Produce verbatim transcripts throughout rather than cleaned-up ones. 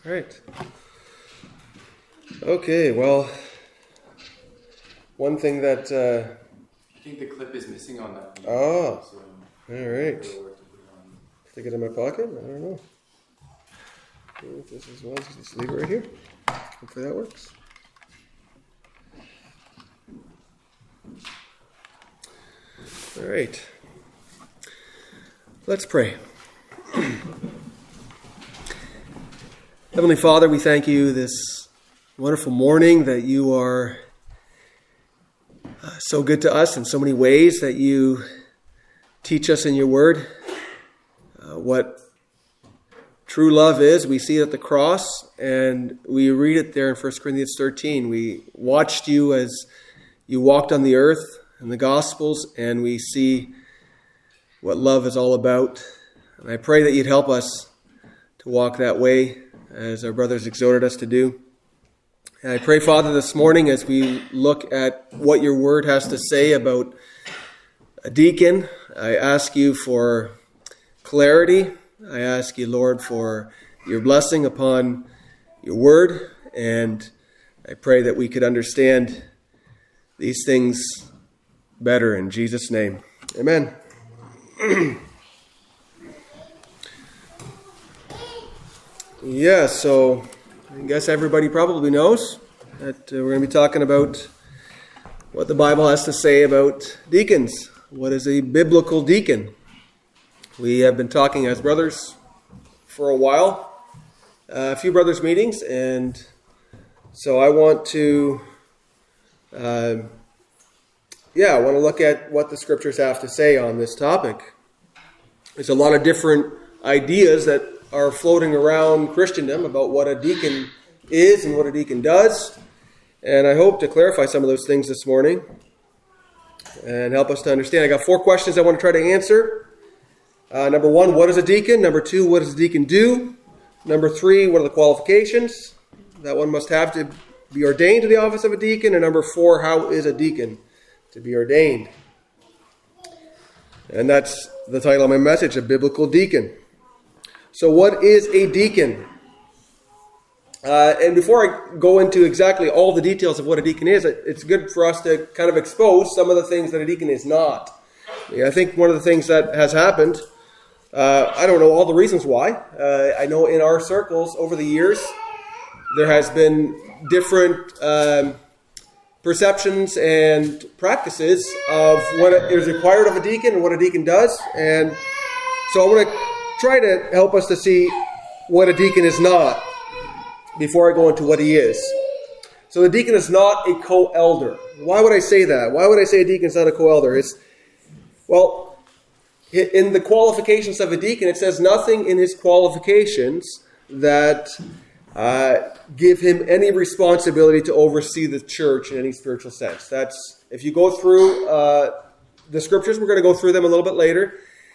Right. Okay, well, one thing that... Uh, I think the clip is missing on that. Oh, so, all right. Stick it in my pocket? I don't know. If this is one, just leave it right here. Hopefully that works. All right. Let's pray. Heavenly Father, we thank you this wonderful morning that you are uh, so good to us in so many ways, that you teach us in your word uh, what true love is. We see it at the cross, and we read it there in First Corinthians thirteen. We watched you as you walked on the earth in the Gospels, and we see what love is all about. And I pray that you'd help us to walk that way, as our brothers exhorted us to do. And I pray, Father, this morning as we look at what your word has to say about a deacon, I ask you for clarity. I ask you, Lord, for your blessing upon your word. And I pray that we could understand these things better in Jesus' name. Amen. Yeah, so I guess everybody probably knows that uh, we're going to be talking about what the Bible has to say about deacons. What is a biblical deacon? We have been talking as brothers for a while, uh, a few brothers meetings, and so I want to, uh, yeah, I want to look at what the scriptures have to say on this topic. There's a lot of different ideas that are floating around Christendom about what a deacon is and what a deacon does. And I hope to clarify some of those things this morning and help us to understand. I got four questions I want to try to answer. Uh, number one, what is a deacon? Number two, what does a deacon do? Number three, what are the qualifications that one must have to be ordained to the office of a deacon? And number four, how is a deacon to be ordained? And that's the title of my message, A Biblical Deacon. So what is a deacon? Uh, and before I go into exactly all the details of what a deacon is, it's good for us to kind of expose some of the things that a deacon is not. I think one of the things that has happened, uh, I don't know all the reasons why. Uh, I know in our circles over the years, there has been different um, perceptions and practices of what is required of a deacon and what a deacon does. And so I want to try to help us to see what a deacon is not before I go into what he is. So the deacon is not a co-elder. Why would I say that? Why would I say a deacon is not a co-elder? It's, well, in the qualifications of a deacon, it says nothing in his qualifications that uh, give him any responsibility to oversee the church in any spiritual sense. That's, if you go through uh, the scriptures, we're going to go through them a little bit later.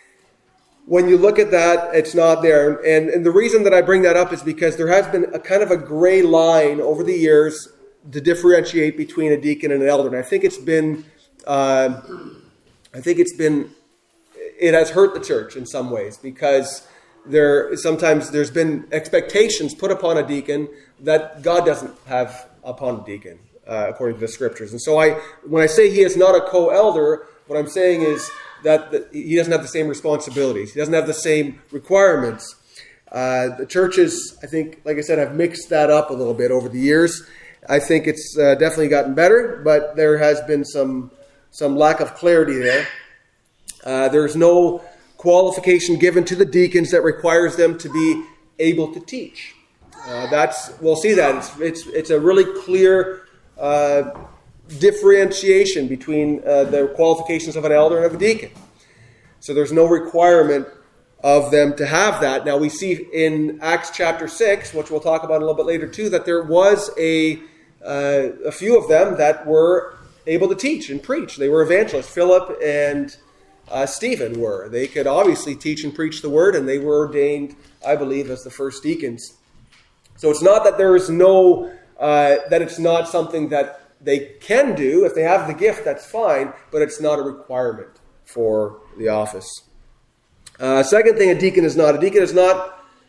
When you look at that, it's not there. And, and the reason that I bring that up is because there has been a kind of a gray line over the years to differentiate between a deacon and an elder. And I think it's been, uh, I think it's been, it has hurt the church in some ways, because there sometimes there's been expectations put upon a deacon that God doesn't have upon a deacon, uh, according to the scriptures. And so I, when I say he is not a co-elder, what I'm saying is that the, he doesn't have the same responsibilities. He doesn't have the same requirements. Uh, the churches, I think, like I said, have mixed that up a little bit over the years. I think it's uh, definitely gotten better, but there has been some some lack of clarity there. Uh, there's no qualification given to the deacons that requires them to be able to teach. Uh, that's we'll see that. It's it's, it's a really clear Uh, differentiation between uh, the qualifications of an elder and of a deacon. So there's no requirement of them to have that. Now we see in Acts chapter six, which we'll talk about a little bit later too, that there was a uh, a few of them that were able to teach and preach. They were evangelists. Philip and uh, Stephen were. They could obviously teach and preach the word, and they were ordained, I believe, as the first deacons. So it's not that there is no, uh, that it's not something that they can do. If they have the gift, that's fine, but it's not a requirement for the office. Uh, second thing a deacon is not. A deacon is not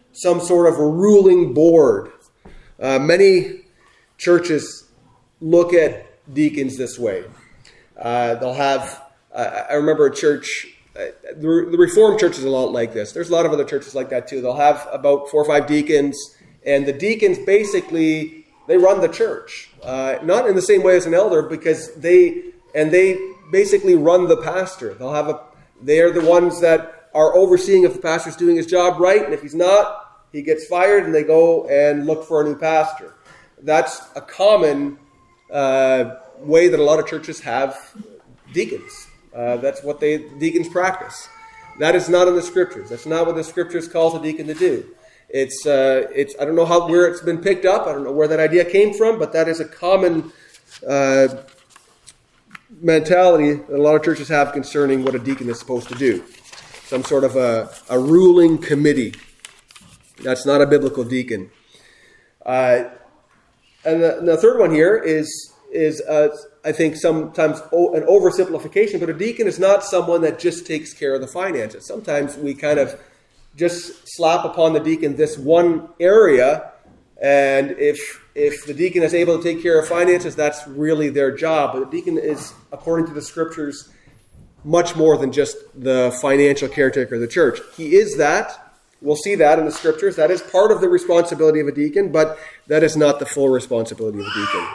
some sort of a ruling board. Uh, many churches look at deacons this way. Uh, they'll have, uh, I remember a church, uh, the, the Reformed church is a lot like this. There's a lot of other churches like that too. They'll have about four or five deacons, and the deacons basically, they run the church. Uh, not in the same way as an elder, because they, and they basically run the pastor. They'll have a, they're the ones that are overseeing if the pastor's doing his job right, and if he's not, he gets fired, and they go and look for a new pastor. That's a common uh, way that a lot of churches have deacons. Uh, that's what they deacons practice. That is not in the scriptures. That's not what the scriptures calls a deacon to do. It's uh, it's I don't know how where it's been picked up. I don't know where that idea came from, but that is a common uh, mentality that a lot of churches have concerning what a deacon is supposed to do. Some sort of a, a ruling committee. That's not a biblical deacon. Uh, and, the, and the third one here is is uh, I think sometimes o- an oversimplification, but a deacon is not someone that just takes care of the finances. Sometimes we kind of just slap upon the deacon this one area, and if if the deacon is able to take care of finances, that's really their job. But the deacon is, according to the scriptures, much more than just the financial caretaker of the church. He is that. We'll see that in the scriptures. That is part of the responsibility of a deacon, but that is not the full responsibility of a deacon.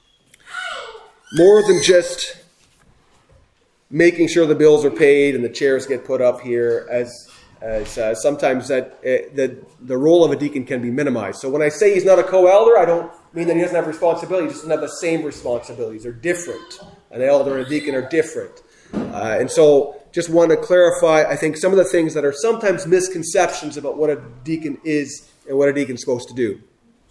More than just making sure the bills are paid and the chairs get put up here, as as uh, sometimes that uh, the the role of a deacon can be minimized. So when I say he's not a co-elder, I don't mean that he doesn't have responsibility. He doesn't have the same responsibilities. They're different. An elder and a deacon are different. Uh, and so just want to clarify, I think, some of the things that are sometimes misconceptions about what a deacon is and what a deacon is supposed to do.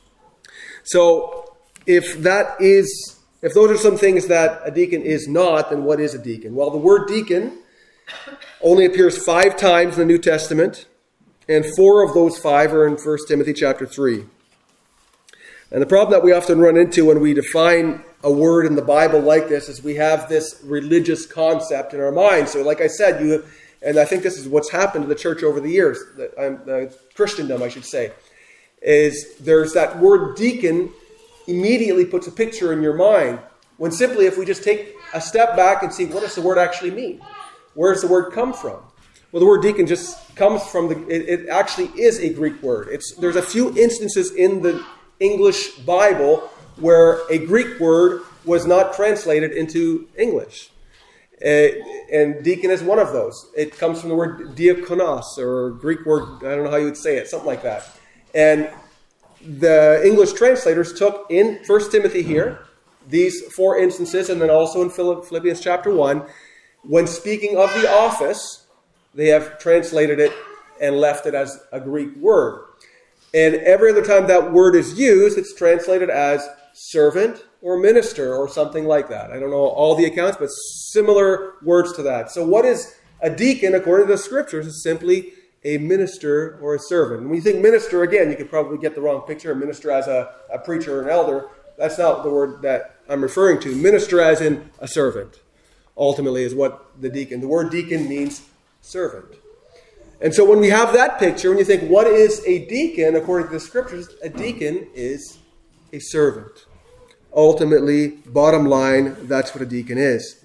So if that is, if those are some things that a deacon is not, then what is a deacon? Well, the word deacon only appears five times in the New Testament, and four of those five are in First Timothy chapter three. And the problem that we often run into when we define a word in the Bible like this is we have this religious concept in our mind. So like I said, you and I think this is what's happened to the church over the years, the, um, the Christendom, I should say, is there's that word deacon immediately puts a picture in your mind, when simply if we just take a step back and see, what does the word actually mean? Where does the word come from? Well, the word deacon just comes from the, it, it actually is a Greek word. It's there's a few instances in the English Bible where a Greek word was not translated into English. Uh, and deacon is one of those. It comes from the word diakonos, or Greek word, I don't know how you would say it, something like that. And the English translators took in First Timothy here, these four instances, and then also in Philippians chapter one, when speaking of the office, they have translated it and left it as a Greek word. And every other time that word is used, it's translated as servant or minister or something like that. I don't know all the accounts, but similar words to that. So what is a deacon, according to the scriptures, is simply a minister or a servant. And when you think minister, again, you could probably get the wrong picture. A minister as a, a preacher or an elder. That's not the word that I'm referring to. Minister as in a servant, ultimately, is what the deacon. The word deacon means servant. And so when we have that picture, when you think, what is a deacon, according to the scriptures, a deacon is a servant. Ultimately, bottom line, that's what a deacon is.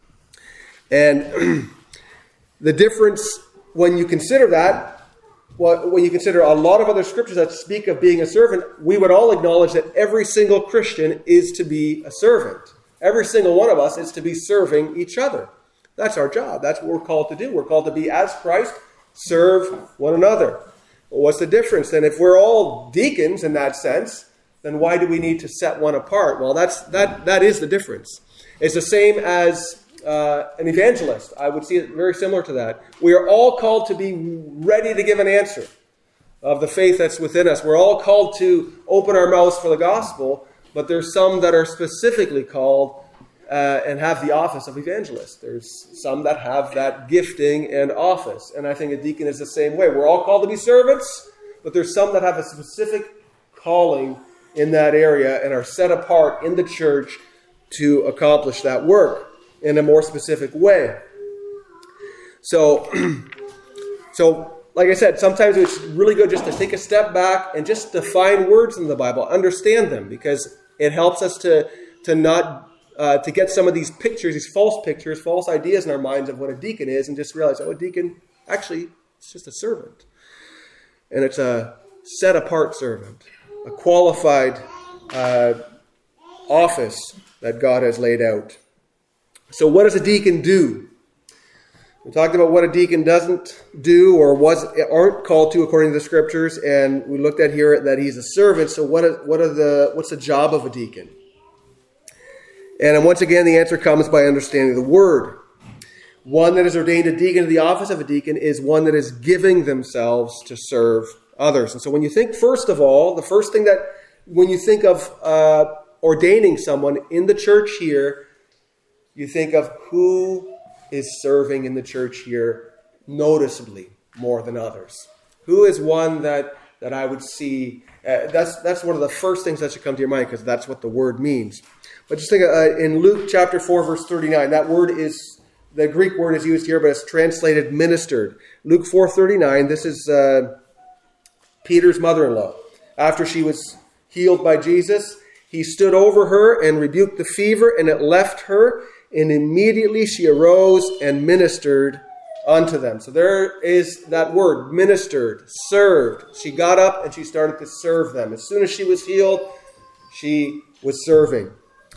And the difference, when you consider that, well, when you consider a lot of other scriptures that speak of being a servant, we would all acknowledge that every single Christian is to be a servant. Every single one of us is to be serving each other. That's our job. That's what we're called to do. We're called to be, as Christ, serve one another. Well, what's the difference? Then if we're all deacons in that sense, then why do we need to set one apart? Well, that's that that is the difference. It's the same as uh, an evangelist. I would see it very similar to that. We are all called to be ready to give an answer of the faith that's within us. We're all called to open our mouths for the gospel, but there's some that are specifically called Uh, and have the office of evangelist. There's some that have that gifting and office. And I think a deacon is the same way. We're all called to be servants, but there's some that have a specific calling in that area and are set apart in the church to accomplish that work in a more specific way. So, so like I said, sometimes it's really good just to take a step back and just define words in the Bible, understand them, because it helps us to, to not, uh, to get some of these pictures, these false pictures, false ideas in our minds of what a deacon is, and just realize, oh, a deacon, actually, it's just a servant. And it's a set-apart servant, a qualified uh, office that God has laid out. So what does a deacon do? We talked about what a deacon doesn't do or was aren't called to according to the Scriptures, and we looked at here that he's a servant. So what are, what are the what's the job of a deacon? And once again, the answer comes by understanding the Word. One that is ordained a deacon to the office of a deacon is one that is giving themselves to serve others. And so when you think, first of all, the first thing that, when you think of uh, ordaining someone in the church here, you think of who is serving in the church here noticeably more than others. Who is one that, that I would see? Uh, that's that's one of the first things that should come to your mind, because that's what the word means. But just think uh, in Luke chapter four, verse thirty-nine, that word is, the Greek word is used here, but it's translated ministered. Luke four thirty-nine, this is uh, Peter's mother-in-law. After she was healed by Jesus, he stood over her and rebuked the fever, and it left her. And immediately she arose and ministered unto them. So there is that word, ministered, served. She got up and she started to serve them. As soon as she was healed, she was serving.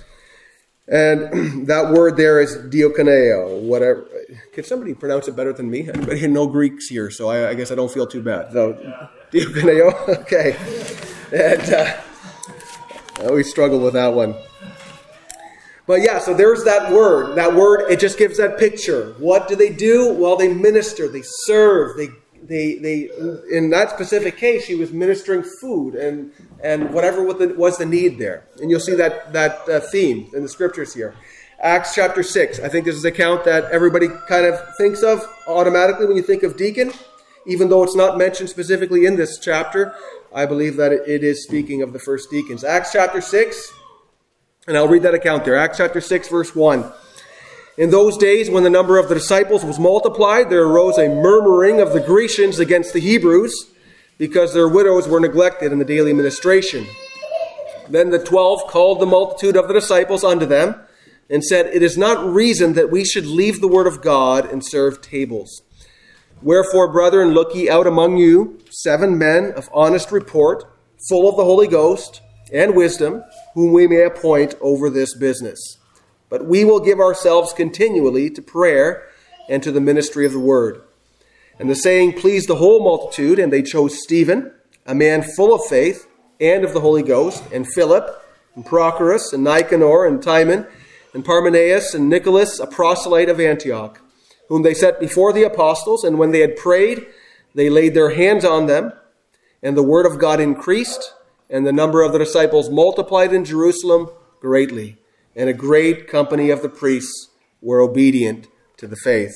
And that word there is diakoneo, whatever. Can somebody pronounce it better than me? Anybody know Greeks here, so I, I guess I don't feel too bad. So, diakoneo, okay. And uh, I always struggle with that one. But yeah, so there's that word. That word, it just gives that picture. What do they do? Well, they minister, they serve, they they they. In that specific case, she was ministering food and and whatever was the need there. And you'll see that that uh, theme in the Scriptures here. Acts chapter six. I think this is an account that everybody kind of thinks of automatically when you think of deacon, even though it's not mentioned specifically in this chapter. I believe that it is speaking of the first deacons. Acts chapter six. And I'll read that account there. Acts chapter six, verse one. In those days, when the number of the disciples was multiplied, there arose a murmuring of the Grecians against the Hebrews, because their widows were neglected in the daily ministration. Then the twelve called the multitude of the disciples unto them, and said, It is not reason that we should leave the word of God and serve tables. Wherefore, brethren, look ye out among you seven men of honest report, full of the Holy Ghost and wisdom, whom we may appoint over this business. But we will give ourselves continually to prayer and to the ministry of the word. And the saying pleased the whole multitude, and they chose Stephen, a man full of faith and of the Holy Ghost, and Philip, and Prochorus, and Nicanor, and Timon, and Parmenas, and Nicholas, a proselyte of Antioch, whom they set before the apostles. And when they had prayed, they laid their hands on them, and the word of God increased, and the number of the disciples multiplied in Jerusalem greatly, and a great company of the priests were obedient to the faith.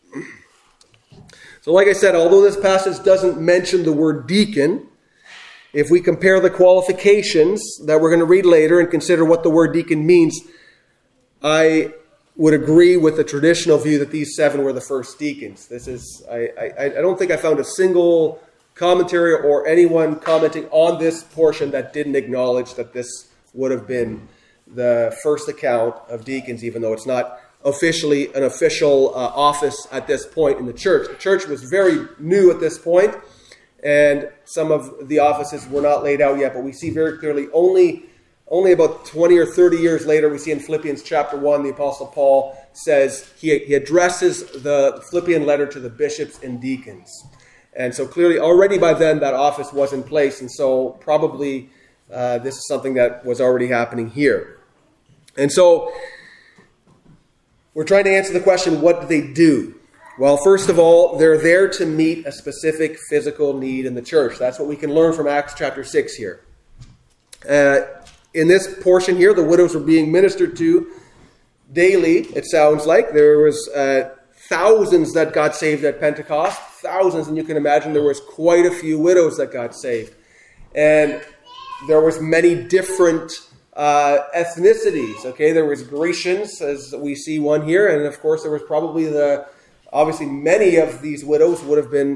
So like I said, although this passage doesn't mention the word deacon, if we compare the qualifications that we're going to read later and consider what the word deacon means, I would agree with the traditional view that these seven were the first deacons. This is, I, I, I don't think I found a single commentary or anyone commenting on this portion that didn't acknowledge that this would have been the first account of deacons, even though it's not officially an official uh, office at this point in the church. The church was very new at this point, and some of the offices were not laid out yet, but we see very clearly only, only about twenty or thirty years later, we see in Philippians chapter one, the Apostle Paul says he, he addresses the Philippian letter to the bishops and deacons. And so clearly already by then that office was in place. And so probably uh, this is something that was already happening here. And so we're trying to answer the question, what do they do? Well, first of all, they're there to meet a specific physical need in the church. That's what we can learn from Acts chapter six here. Uh, in this portion here, the widows were being ministered to daily, it sounds like. There was uh, thousands that got saved at Pentecost. Thousands, and you can imagine there was quite a few widows that got saved. And there was many different uh, ethnicities, okay? There was Grecians, as we see one here, and of course there was probably the, obviously many of these widows would have been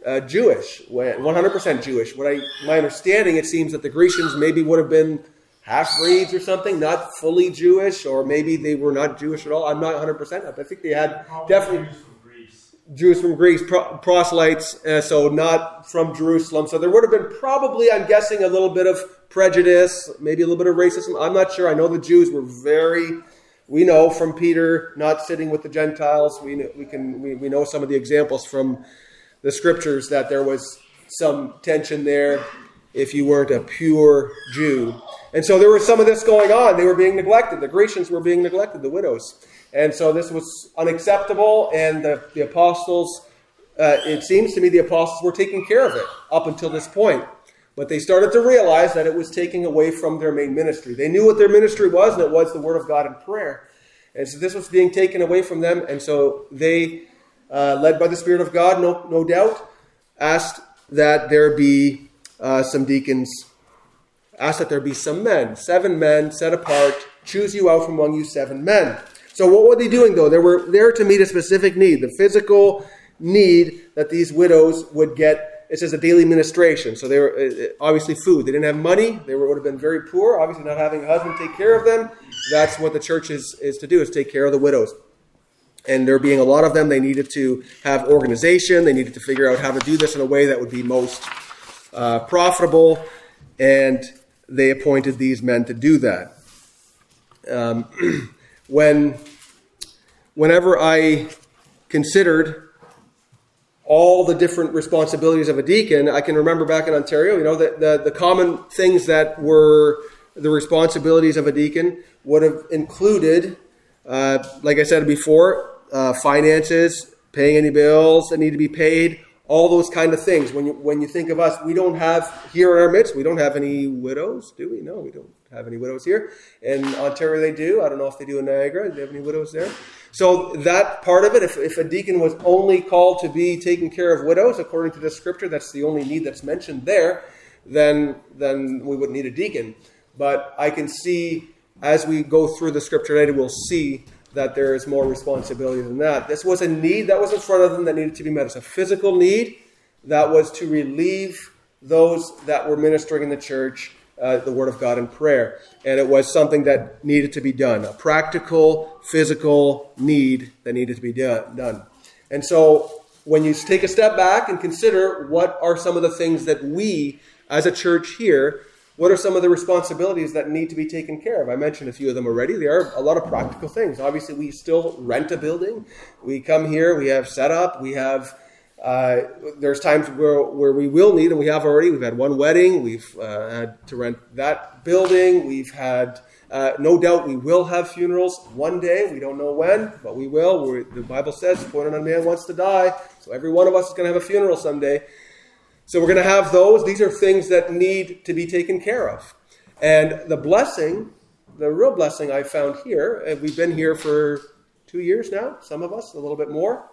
uh, Jewish, one hundred percent Jewish. What I, my understanding, it seems that the Grecians maybe would have been half-breeds or something, not fully Jewish, or maybe they were not Jewish at all. I'm not one hundred percent. I think they had definitely Jews from Greece. Jews from Greece, pro- proselytes, uh, so not from Jerusalem. So there would have been probably, I'm guessing, a little bit of prejudice, maybe a little bit of racism. I'm not sure. I know the Jews were very, we know from Peter not sitting with the Gentiles. We we can we, we know some of the examples from the scriptures that there was some tension there if you weren't a pure Jew. And so there was some of this going on. They were being neglected. The Grecians were being neglected, the widows. And so this was unacceptable, and the, the apostles, uh, it seems to me the apostles were taking care of it up until this point. But they started to realize that it was taking away from their main ministry. They knew what their ministry was, and it was the Word of God and prayer. And so this was being taken away from them, and so they, uh, led by the Spirit of God, no, no doubt, asked that there be uh, some deacons, asked that there be some men, seven men set apart, choose you out from among you seven men. So what were they doing, though? They were there to meet a specific need, the physical need that these widows would get. It says a daily ministration. So they were uh, obviously food. They didn't have money. They were, would have been very poor. Obviously not having a husband take care of them. That's what the church is, is to do, is take care of the widows. And there being a lot of them, they needed to have organization. They needed to figure out how to do this in a way that would be most uh, profitable. And they appointed these men to do that. Um, when, whenever I considered all the different responsibilities of a deacon, I can remember back in Ontario, you know, the, the, the common things that were the responsibilities of a deacon would have included, uh, like I said before, uh, finances, paying any bills that need to be paid, all those kind of things. When you when you think of us, we don't have here in our midst, we don't have any widows, do we? No, we don't have any widows here. In Ontario they do. I don't know if they do in Niagara. Do they have any widows there? So that part of it, if, if a deacon was only called to be taking care of widows, according to the scripture, that's the only need that's mentioned there, then, then we wouldn't need a deacon. But I can see, as we go through the scripture later, we'll see that there is more responsibility than that. This was a need that was in front of them that needed to be met. It's a physical need that was to relieve those that were ministering in the church uh, the Word of God in prayer. And it was something that needed to be done, a practical, physical need that needed to be done. And so when you take a step back and consider what are some of the things that we, as a church here, what are some of the responsibilities that need to be taken care of? I mentioned a few of them already. There are a lot of practical things. Obviously, we still rent a building. We come here, we have setup, we have, uh, there's times where, where we will need, and we have already, we've had one wedding, we've uh, had to rent that building, we've had, uh, no doubt we will have funerals one day. We don't know when, but we will. We're, the Bible says, appointed on man wants to die, so every one of us is going to have a funeral someday. So we're going to have those. These are things that need to be taken care of. And the blessing, the real blessing I found here, and we've been here for two years now, some of us, a little bit more.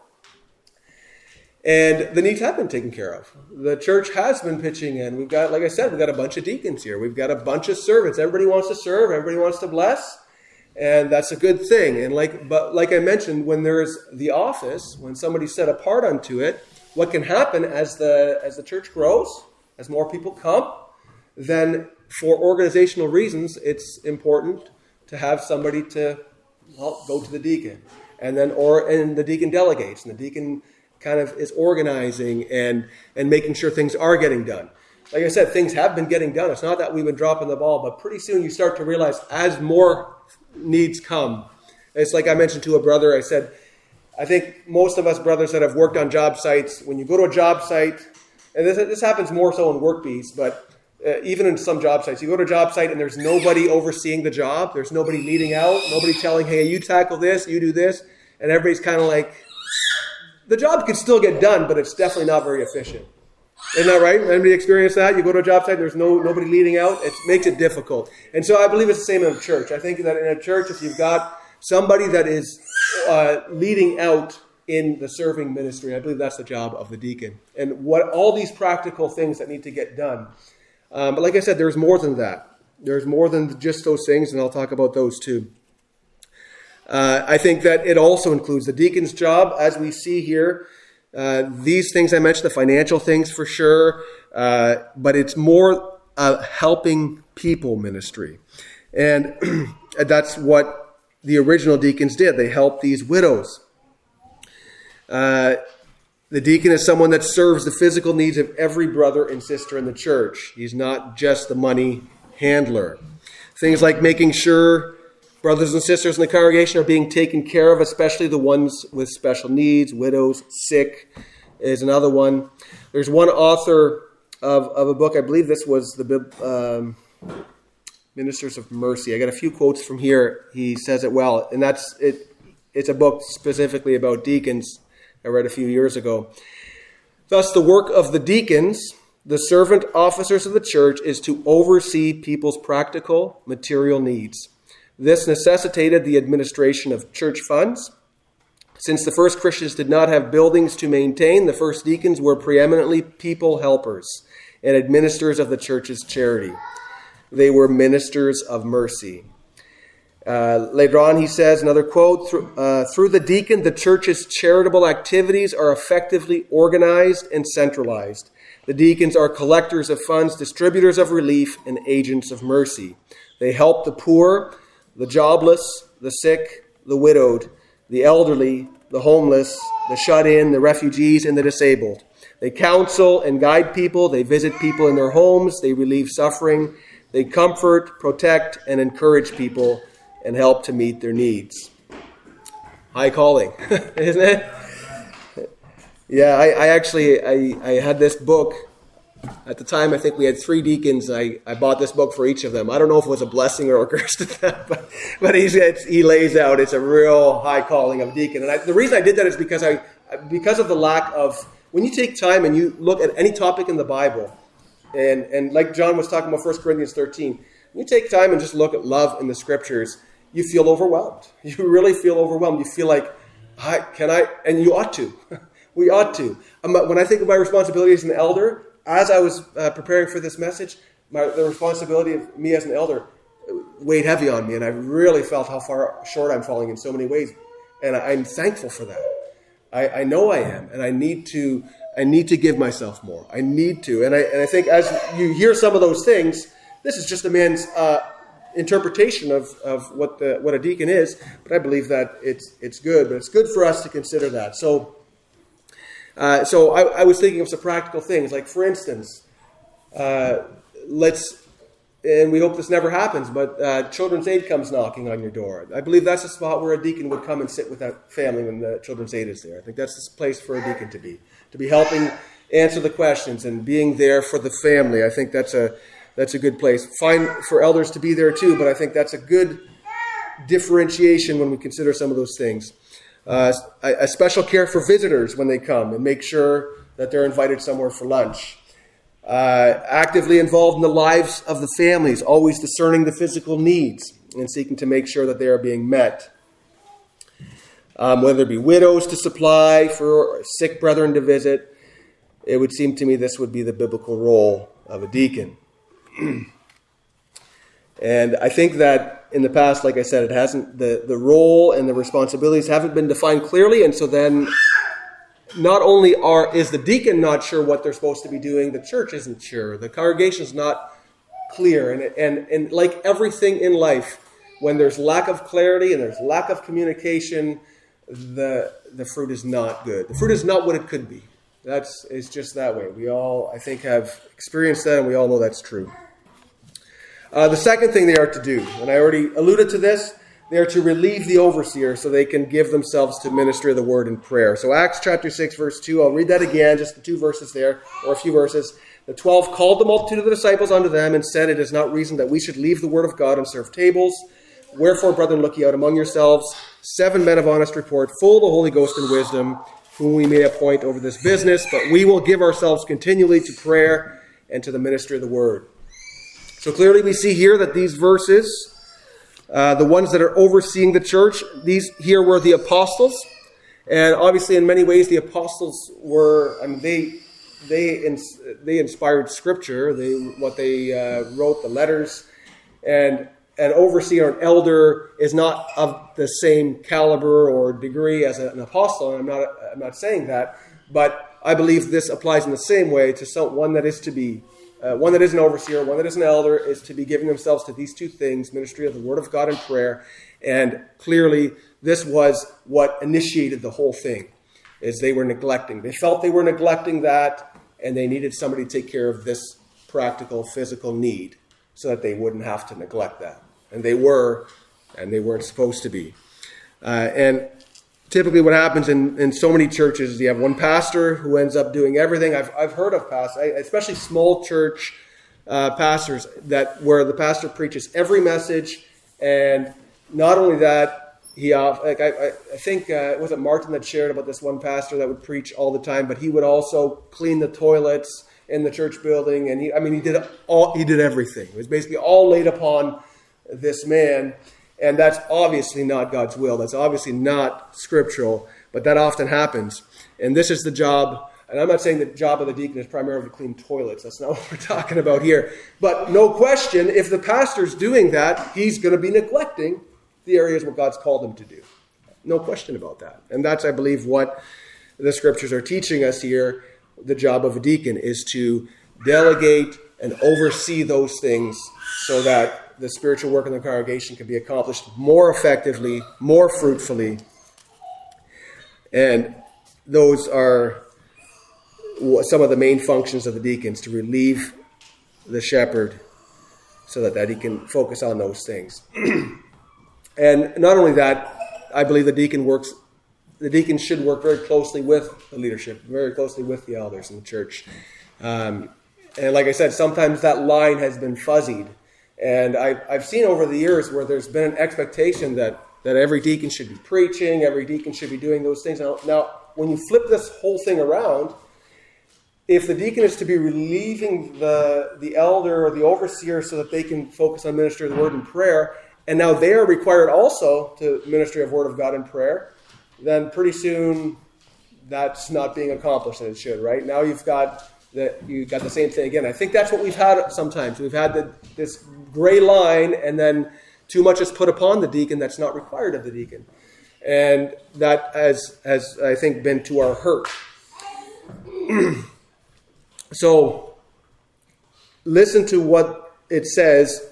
And the needs have been taken care of. The church has been pitching in. We've got, like I said, we've got a bunch of deacons here. We've got a bunch of servants. Everybody wants to serve. Everybody wants to bless. And that's a good thing. And like, but like I mentioned, when there's the office, when somebody's set apart unto it, what can happen as the as the church grows, as more people come, then for organizational reasons, it's important to have somebody to well, go to the deacon. And then or and the deacon delegates, and the deacon kind of is organizing and, and making sure things are getting done. Like I said, things have been getting done. It's not that we've been dropping the ball, but pretty soon you start to realize as more needs come. It's like I mentioned to a brother, I said, I think most of us brothers that have worked on job sites, when you go to a job site, and this, this happens more so in work bees, but uh, even in some job sites, you go to a job site and there's nobody overseeing the job. There's nobody leading out, nobody telling, hey, you tackle this, you do this. And everybody's kind of like, the job could still get done, but it's definitely not very efficient. Isn't that right? Anybody experience that? You go to a job site, there's no nobody leading out. It makes it difficult. And so I believe it's the same in a church. I think that in a church, if you've got somebody that is uh, leading out in the serving ministry, I believe that's the job of the deacon. And what all these practical things that need to get done. Um, but like I said, there's more than that. There's more than just those things, and I'll talk about those too. Uh, I think that it also includes the deacon's job, as we see here. Uh, these things I mentioned, the financial things for sure, uh, but it's more a helping people ministry. And that's what the original deacons did. They helped these widows. Uh, the deacon is someone that serves the physical needs of every brother and sister in the church. He's not just the money handler. Things like making sure brothers and sisters in the congregation are being taken care of, especially the ones with special needs, widows, sick is another one. There's one author of, of a book, I believe this was the um, Ministers of Mercy. I got a few quotes from here. He says it well, and that's it. It's a book specifically about deacons I read a few years ago. Thus, the work of the deacons, the servant officers of the church, is to oversee people's practical, material needs. This necessitated the administration of church funds. Since the first Christians did not have buildings to maintain, the first deacons were preeminently people helpers and administrators of the church's charity. They were ministers of mercy. Uh, later on, he says, another quote, through, uh, through the deacon, the church's charitable activities are effectively organized and centralized. The deacons are collectors of funds, distributors of relief, and agents of mercy. They help the poor, the jobless, the sick, the widowed, the elderly, the homeless, the shut-in, the refugees, and the disabled. They counsel and guide people. They visit people in their homes. They relieve suffering. They comfort, protect, and encourage people and help to meet their needs. High calling, isn't it? Yeah, I, I actually, I, I had this book. At the time, I think we had three deacons. I, I bought this book for each of them. I don't know if it was a blessing or a curse to them, but, but he's, it's, he lays out, it's a real high calling of deacon. And I, the reason I did that is because I, because of the lack of, when you take time and you look at any topic in the Bible, and, and like John was talking about First Corinthians thirteen, when you take time and just look at love in the scriptures, you feel overwhelmed. You really feel overwhelmed. You feel like, I, can I, and you ought to. We ought to. Um, when I think of my responsibility as an elder, as I was uh, preparing for this message, my, the responsibility of me as an elder weighed heavy on me, and I really felt how far short I'm falling in so many ways. And I, I'm thankful for that. I, I know I am, and I need to. I need to give myself more. I need to, and I and I think as you hear some of those things, this is just a man's uh, interpretation of, of what the what a deacon is. But I believe that it's it's good. But it's good for us to consider that. So. Uh, so I, I was thinking of some practical things, like for instance, uh, let's, and we hope this never happens, but uh, Children's Aid comes knocking on your door. I believe that's a spot where a deacon would come and sit with that family when the Children's Aid is there. I think that's the place for a deacon to be, to be helping answer the questions and being there for the family. I think that's a that's a good place. Fine for elders to be there too, but I think that's a good differentiation when we consider some of those things. Uh, a, a special care for visitors when they come and make sure that they're invited somewhere for lunch. Uh, actively involved in the lives of the families, always discerning the physical needs and seeking to make sure that they are being met. Um, whether it be widows to supply, for sick brethren to visit, it would seem to me this would be the biblical role of a deacon. And I think that in the past, like I said, it hasn't, the, the role and the responsibilities haven't been defined clearly. And so then not only are is the deacon not sure what they're supposed to be doing, the church isn't sure. The congregation is not clear. And, and, and like everything in life, when there's lack of clarity and there's lack of communication, the the fruit is not good. The fruit is not what it could be. That's it's just that way. We all, I think, have experienced that, and we all know that's true. Uh, the second thing they are to do, and I already alluded to this, they are to relieve the overseer so they can give themselves to minister the word in prayer. So Acts chapter six, verse two, I'll read that again, just the two verses there, or a few verses. The twelve called the multitude of the disciples unto them and said, It is not reason that we should leave the word of God and serve tables. Wherefore, brethren, look ye out among yourselves seven men of honest report, full of the Holy Ghost and wisdom, whom we may appoint over this business, but we will give ourselves continually to prayer and to the ministry of the word. So clearly we see here that these verses, uh, the ones that are overseeing the church, these here were the apostles. And obviously in many ways the apostles were, I mean, they they ins- they inspired scripture, they what they uh, wrote, the letters. And an overseer, an elder, is not of the same caliber or degree as an apostle. And I'm not I'm not saying that. But I believe this applies in the same way to some, one that is to be, uh, one that is an overseer, one that is an elder, is to be giving themselves to these two things, ministry of the Word of God and prayer. And clearly, this was what initiated the whole thing, is they were neglecting. They felt they were neglecting that, and they needed somebody to take care of this practical, physical need so that they wouldn't have to neglect that. And they were, and they weren't supposed to be. Uh, and typically what happens in, in so many churches is you have one pastor who ends up doing everything. I've I've heard of pastors, especially small church uh, pastors, that where the pastor preaches every message, and not only that, he uh, like I, I think uh, was it Martin that shared about this one pastor that would preach all the time, but he would also clean the toilets in the church building, and he I mean he did all he did everything. It was basically all laid upon this man. And that's obviously not God's will. That's obviously not scriptural, but that often happens. And this is the job, and I'm not saying the job of the deacon is primarily to clean toilets. That's not what we're talking about here. But no question, if the pastor's doing that, he's going to be neglecting the areas where God's called him to do. No question about that. And that's, I believe, what the scriptures are teaching us here. The job of a deacon is to delegate and oversee those things so that the spiritual work in the congregation can be accomplished more effectively, more fruitfully. And those are some of the main functions of the deacons, to relieve the shepherd so that, that he can focus on those things. And not only that, I believe the deacon works, the deacon should work very closely with the leadership, very closely with the elders in the church. Um, and like I said, sometimes that line has been fuzzied. And I've, I've seen over the years where there's been an expectation that, that every deacon should be preaching, every deacon should be doing those things. Now, now, when you flip this whole thing around, if the deacon is to be relieving the, the elder or the overseer so that they can focus on ministry of the word and prayer, and now they are required also to ministry of word of God and prayer, then pretty soon that's not being accomplished as it should, right? Now you've got that you got the same thing again. I think that's what we've had sometimes. We've had the, this gray line, and then too much is put upon the deacon that's not required of the deacon. And that has, has I think, been to our hurt. So, listen to what it says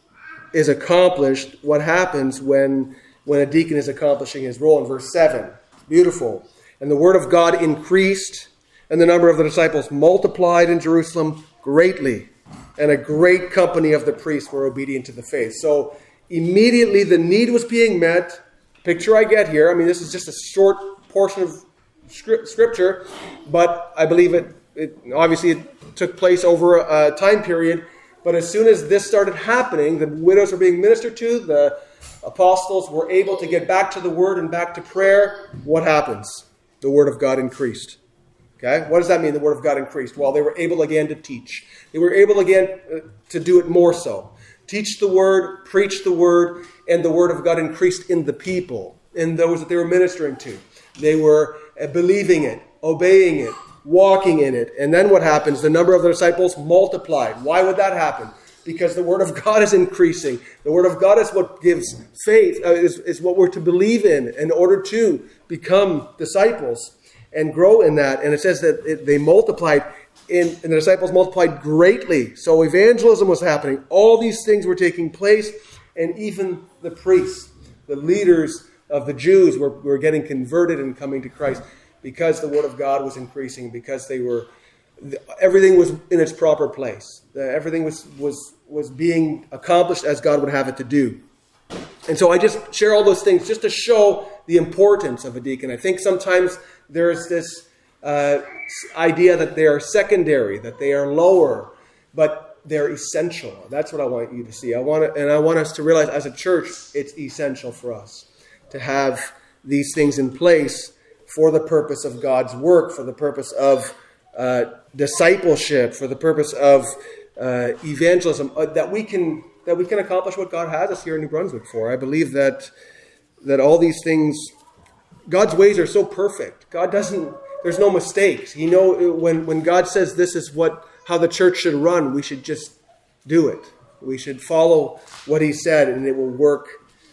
is accomplished, what happens when, when a deacon is accomplishing his role in verse seven. Beautiful. And the word of God increased, and the number of the disciples multiplied in Jerusalem greatly, and a great company of the priests were obedient to the faith. So immediately the need was being met. Picture I get here, I mean, this is just a short portion of scripture, but I believe it, it obviously it took place over a time period. But as soon as this started happening, the widows were being ministered to, the apostles were able to get back to the word and back to prayer. What happens? The word of God increased. Okay, what does that mean, the word of God increased? Well, they were able again to teach. They were able again to do it more so. Teach the word, preach the word, and the word of God increased in the people, in those that they were ministering to. They were believing it, obeying it, walking in it. And then what happens? The number of the disciples multiplied. Why would that happen? Because the word of God is increasing. The word of God is what gives faith, uh, is, is what we're to believe in in order to become disciples and grow in that. And it says that it, they multiplied, in, and the disciples multiplied greatly. So evangelism was happening. All these things were taking place, and even the priests, the leaders of the Jews were, were getting converted and coming to Christ because the word of God was increasing, because they were, everything was in its proper place. Everything was, was, was being accomplished as God would have it to do. And so I just share all those things just to show the importance of a deacon. I think sometimes there's this uh, idea that they are secondary, that they are lower, but they're essential. That's what I want you to see. I want to, and I want us to realize as a church, it's essential for us to have these things in place for the purpose of God's work, for the purpose of uh, discipleship, for the purpose of uh, evangelism, uh, that we can that we can accomplish what God has us here in New Brunswick for. I believe that that all these things, God's ways are so perfect. God doesn't, there's no mistakes. He know when, when God says this is what how the church should run, we should just do it. We should follow what he said, and it will work.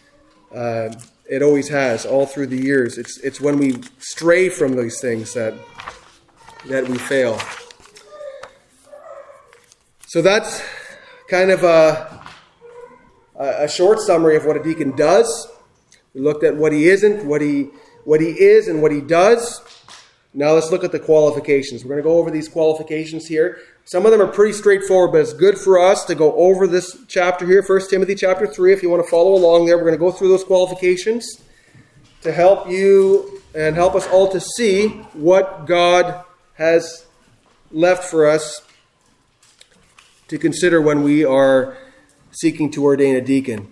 Uh, it always has, all through the years. It's it's when we stray from these things that that we fail. So that's kind of a, a short summary of what a deacon does. We looked at what he isn't, what he what he is, and what he does. Now let's look at the qualifications. We're going to go over these qualifications here. Some of them are pretty straightforward, but it's good for us to go over this chapter here, First Timothy chapter three. If you want to follow along there, we're going to go through those qualifications to help you and help us all to see what God has left for us to consider when we are seeking to ordain a deacon.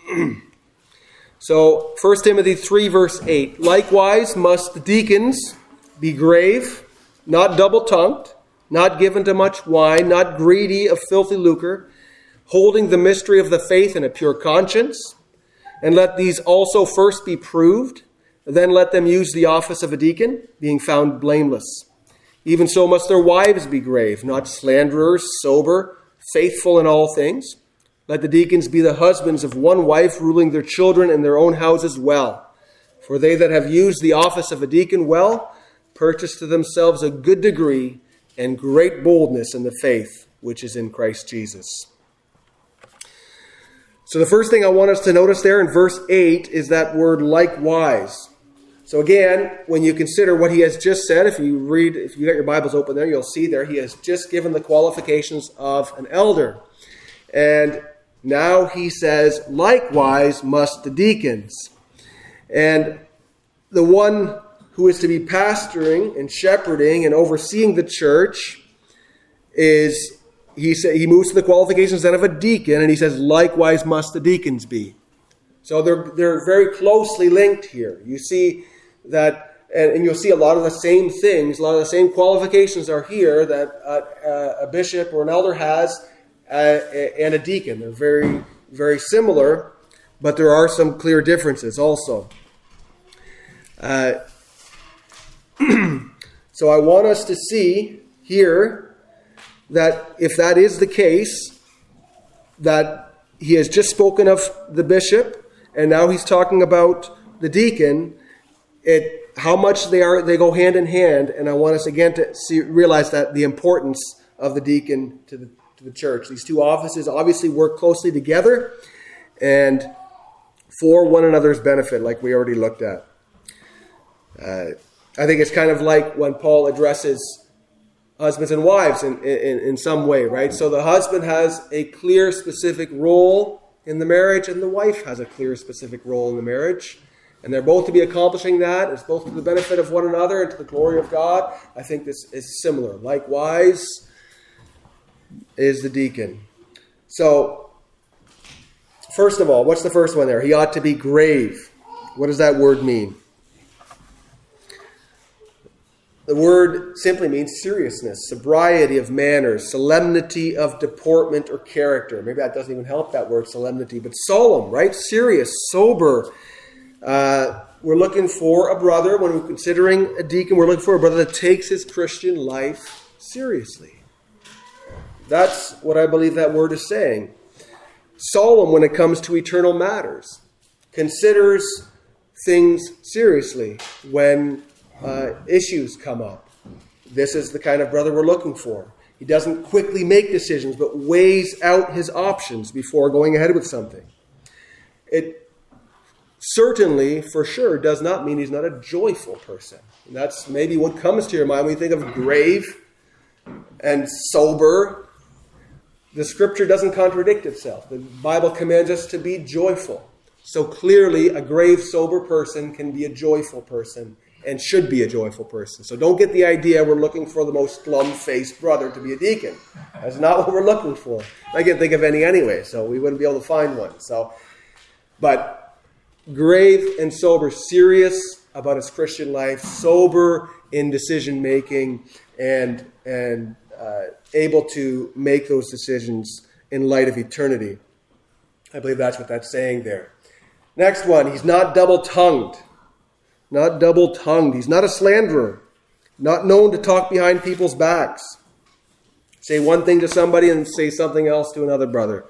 So, First Timothy three, verse eight. Likewise must the deacons be grave, not double-tongued, not given to much wine, not greedy of filthy lucre, holding the mystery of the faith in a pure conscience. And let these also first be proved, then let them use the office of a deacon, being found blameless. Even so must their wives be grave, not slanderers, sober, faithful in all things. Let the deacons be the husbands of one wife, ruling their children and their own houses well. For they that have used the office of a deacon well, purchase to themselves a good degree and great boldness in the faith which is in Christ Jesus. So the first thing I want us to notice there in verse eight is that word likewise. So again, when you consider what he has just said, if you read, if you got your Bibles open there, you'll see there he has just given the qualifications of an elder. And now he says, likewise must the deacons. And the one who is to be pastoring and shepherding and overseeing the church is, he say, he moves to the qualifications then of a deacon, and he says, likewise must the deacons be. So they're, they're very closely linked here. You see that, and, and you'll see a lot of the same things, a lot of the same qualifications are here that a, a bishop or an elder has uh, and a deacon. They're very, very similar, but there are some clear differences also. Uh, so I want us to see here that if that is the case, that he has just spoken of the bishop, and now he's talking about the deacon, it how much they are they go hand in hand, and I want us again to see realize that the importance of the deacon to the to the church. These two offices obviously work closely together and for one another's benefit, like we already looked at. Uh, I think it's kind of like when Paul addresses husbands and wives in, in, in some way, right? So the husband has a clear, specific role in the marriage, and the wife has a clear, specific role in the marriage. And they're both to be accomplishing that. It's both to the benefit of one another and to the glory of God. I think this is similar. Likewise is the deacon. So, first of all, what's the first one there? He ought to be grave. What does that word mean? The word simply means seriousness, sobriety of manners, solemnity of deportment or character. Maybe that doesn't even help, that word solemnity, but solemn, right? Serious, sober. Uh, we're looking for a brother, when we're considering a deacon, we're looking for a brother that takes his Christian life seriously. That's what I believe that word is saying. Solemn when it comes to eternal matters. Considers things seriously when Uh, issues come up. This is the kind of brother we're looking for. He doesn't quickly make decisions, but weighs out his options before going ahead with something. It certainly, for sure, does not mean he's not a joyful person. And that's maybe what comes to your mind when you think of grave and sober. The scripture doesn't contradict itself. The Bible commands us to be joyful. So clearly, a grave, sober person can be a joyful person and should be a joyful person. So don't get the idea we're looking for the most glum-faced brother to be a deacon. That's not what we're looking for. I can't think of any anyway, so we wouldn't be able to find one. So, but grave and sober, serious about his Christian life, sober in decision-making, and, and uh, able to make those decisions in light of eternity. I believe that's what that's saying there. Next one, he's not double-tongued. Not double-tongued. He's not a slanderer. Not known to talk behind people's backs. Say one thing to somebody and say something else to another brother.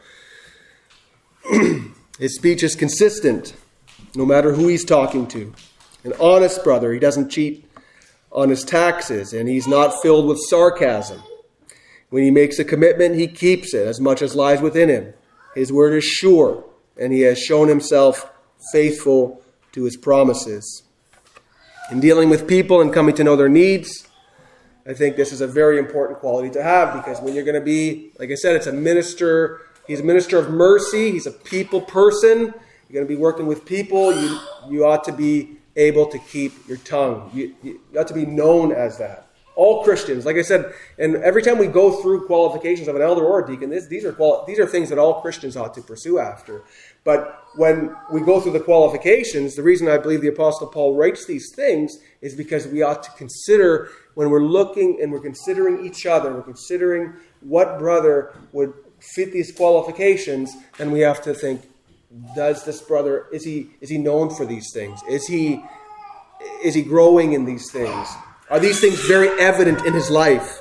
His speech is consistent, no matter who he's talking to. An honest brother. He doesn't cheat on his taxes, and he's not filled with sarcasm. When he makes a commitment, he keeps it as much as lies within him. His word is sure, and he has shown himself faithful to his promises. In dealing with people and coming to know their needs, I think this is a very important quality to have, because when you're going to be, like I said, it's a minister. He's a minister of mercy. He's a people person. You're going to be working with people. You, you ought to be able to keep your tongue. You, you ought to be known as that. All Christians, like I said, and every time we go through qualifications of an elder or a deacon, this, these are quali- these are things that all Christians ought to pursue after. But when we go through the qualifications, the reason I believe the Apostle Paul writes these things is because we ought to consider, when we're looking and we're considering each other, we're considering what brother would fit these qualifications, then we have to think, does this brother, is he is he known for these things? Is he is he growing in these things? Are these things very evident in his life?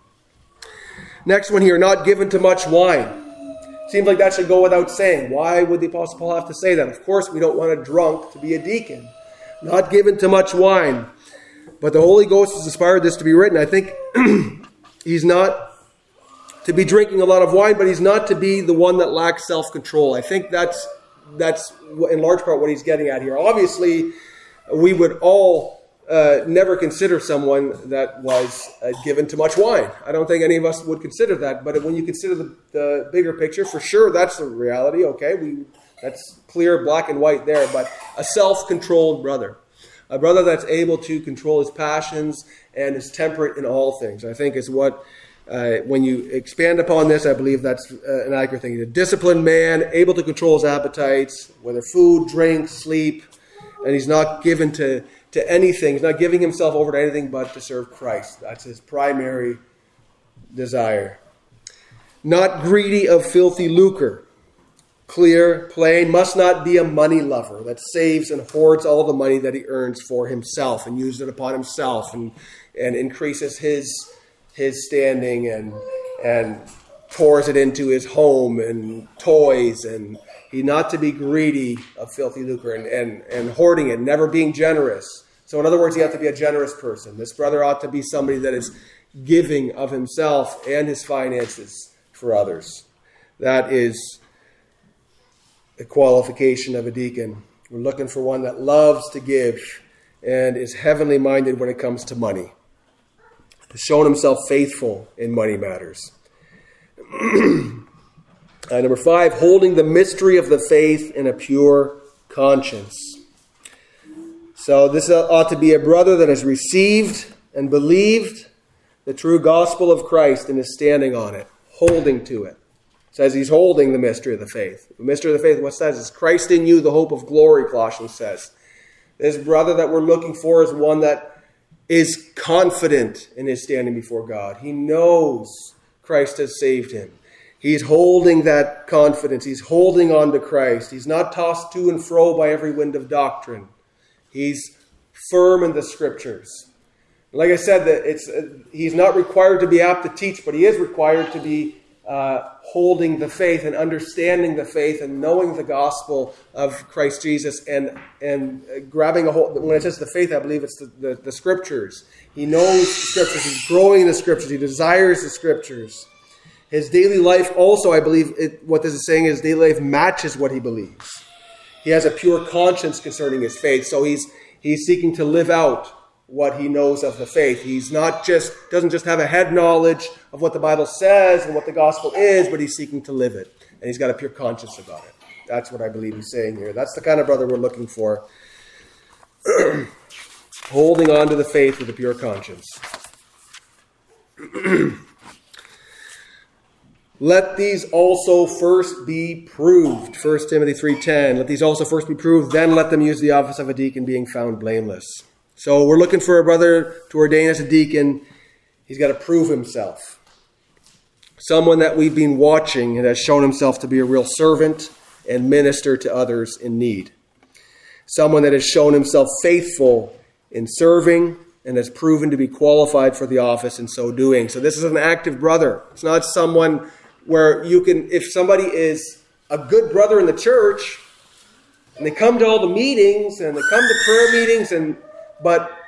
Next one here, not given to much wine. Seems like that should go without saying. Why would the Apostle Paul have to say that? Of course, we don't want a drunk to be a deacon. Not given to much wine. But the Holy Ghost has inspired this to be written. I think he's not to be drinking a lot of wine, but he's not to be the one that lacks self-control. I think that's that's in large part what he's getting at here. Obviously, we would all Uh, never consider someone that was uh, given to much wine. I don't think any of us would consider that. But when you consider the, the bigger picture, for sure, that's the reality. Okay, we that's clear, black and white there. But a self-controlled brother, a brother that's able to control his passions and is temperate in all things, I think is what, uh, when you expand upon this, I believe that's uh, an accurate thing. He's a disciplined man, able to control his appetites, whether food, drink, sleep, and he's not given to to anything. He's not giving himself over to anything but to serve Christ. That's his primary desire. Not greedy of filthy lucre. Clear, plain, must not be a money lover that saves and hoards all the money that he earns for himself and uses it upon himself and, and increases his his standing and and pours it into his home and toys, and he not to be greedy of filthy lucre and, and, and hoarding it, never being generous. So in other words, you have to be a generous person. This brother ought to be somebody that is giving of himself and his finances for others. That is a qualification of a deacon. We're looking for one that loves to give and is heavenly minded when it comes to money. Has shown himself faithful in money matters. Uh, number five, holding the mystery of the faith in a pure conscience. So this ought to be a brother that has received and believed the true gospel of Christ and is standing on it, holding to it. It says he's holding the mystery of the faith. The mystery of the faith, what it says is Christ in you, the hope of glory, Colossians says. This brother that we're looking for is one that is confident in his standing before God. He knows Christ has saved him. He's holding that confidence. He's holding on to Christ. He's not tossed to and fro by every wind of doctrine. He's firm in the Scriptures. Like I said, that it's uh, he's not required to be apt to teach, but he is required to be uh, holding the faith and understanding the faith and knowing the gospel of Christ Jesus and and grabbing a hold. When it says the faith, I believe it's the, the, the Scriptures. He knows the Scriptures. He's growing in the Scriptures. He desires the Scriptures. His daily life also, I believe, it, what this is saying is daily life matches what he believes. He has a pure conscience concerning his faith, so he's he's seeking to live out what he knows of the faith. He's not just doesn't just have a head knowledge of what the Bible says and what the gospel is, but he's seeking to live it, and he's got a pure conscience about it. That's what I believe he's saying here. That's the kind of brother we're looking for, holding on to the faith with a pure conscience. Let these also first be proved. First Timothy three ten. Let these also first be proved, then let them use the office of a deacon, being found blameless. So we're looking for a brother to ordain as a deacon. He's got to prove himself. Someone that we've been watching and has shown himself to be a real servant and minister to others in need. Someone that has shown himself faithful in serving and has proven to be qualified for the office in so doing. So this is an active brother. It's not someone where you can, if somebody is a good brother in the church, and they come to all the meetings, and they come to prayer meetings, and but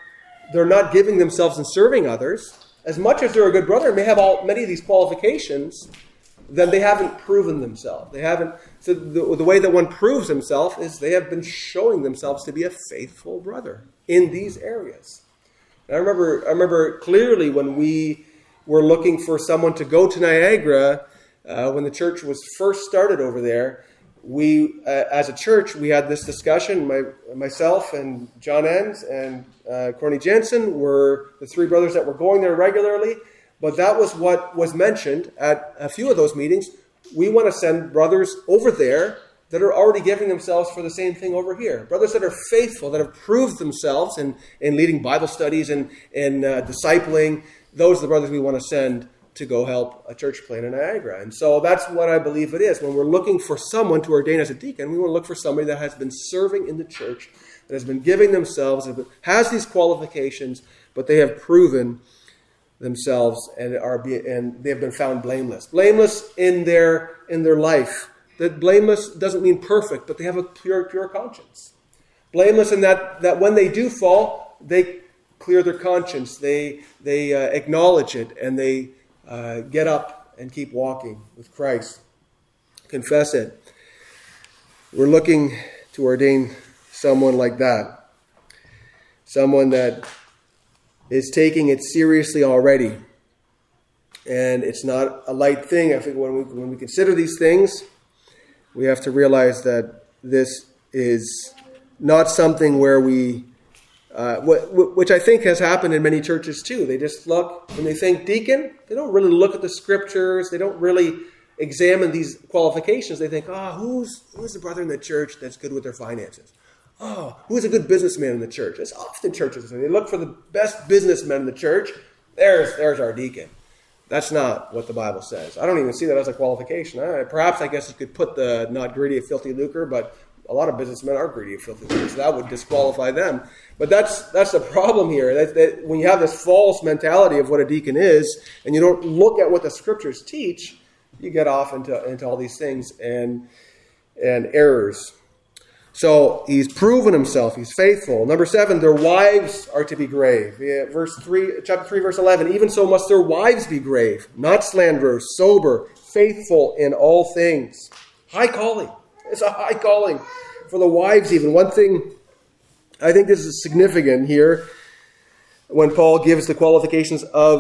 they're not giving themselves and serving others, as much as they're a good brother and may have all many of these qualifications, then they haven't proven themselves. They haven't. So the, the way that one proves himself is they have been showing themselves to be a faithful brother in these areas. And I remember, I remember clearly when we were looking for someone to go to Niagara uh, when the church was first started over there. We, uh, as a church, we had this discussion. My, myself and John Enns and uh, Corny Jensen were the three brothers that were going there regularly. But that was what was mentioned at a few of those meetings. We want to send brothers over there that are already giving themselves for the same thing over here. Brothers that are faithful, that have proved themselves in, in leading Bible studies and, and uh, discipling. Those are the brothers we want to send to go help a church plant in Niagara. And so that's what I believe it is. When we're looking for someone to ordain as a deacon, we want to look for somebody that has been serving in the church, that has been giving themselves, has these qualifications, but they have proven themselves and are be, and they have been found blameless. Blameless in their in their life. That blameless doesn't mean perfect, but they have a pure, pure conscience. Blameless in that, that when they do fall, they clear their conscience. They, they uh, acknowledge it, and they Uh, get up and keep walking with Christ. Confess it. We're looking to ordain someone like that. Someone that is taking it seriously already. And it's not a light thing. I think when we, when we consider these things, we have to realize that this is not something where we Uh, which I think has happened in many churches too. They just look, when they think deacon, they don't really look at the scriptures. They don't really examine these qualifications. They think, oh, who's who's the brother in the church that's good with their finances? Oh, who's a good businessman in the church? It's often churches. They look for the best businessmen in the church. There's, there's our deacon. That's not what the Bible says. I don't even see that as a qualification. Uh, perhaps I guess you could put the not greedy of filthy lucre, but a lot of businessmen are greedy of filthy lucre, so that would disqualify them. But that's that's the problem here. That, that when you have this false mentality of what a deacon is, and you don't look at what the scriptures teach, you get off into, into all these things and and errors. So he's proven himself. He's faithful. Number seven, their wives are to be grave. Yeah, verse three, chapter three, verse eleven. Even so must their wives be grave, not slanderers, sober, faithful in all things. High calling. It's a high calling for the wives even. One thing, I think this is significant here, when Paul gives the qualifications of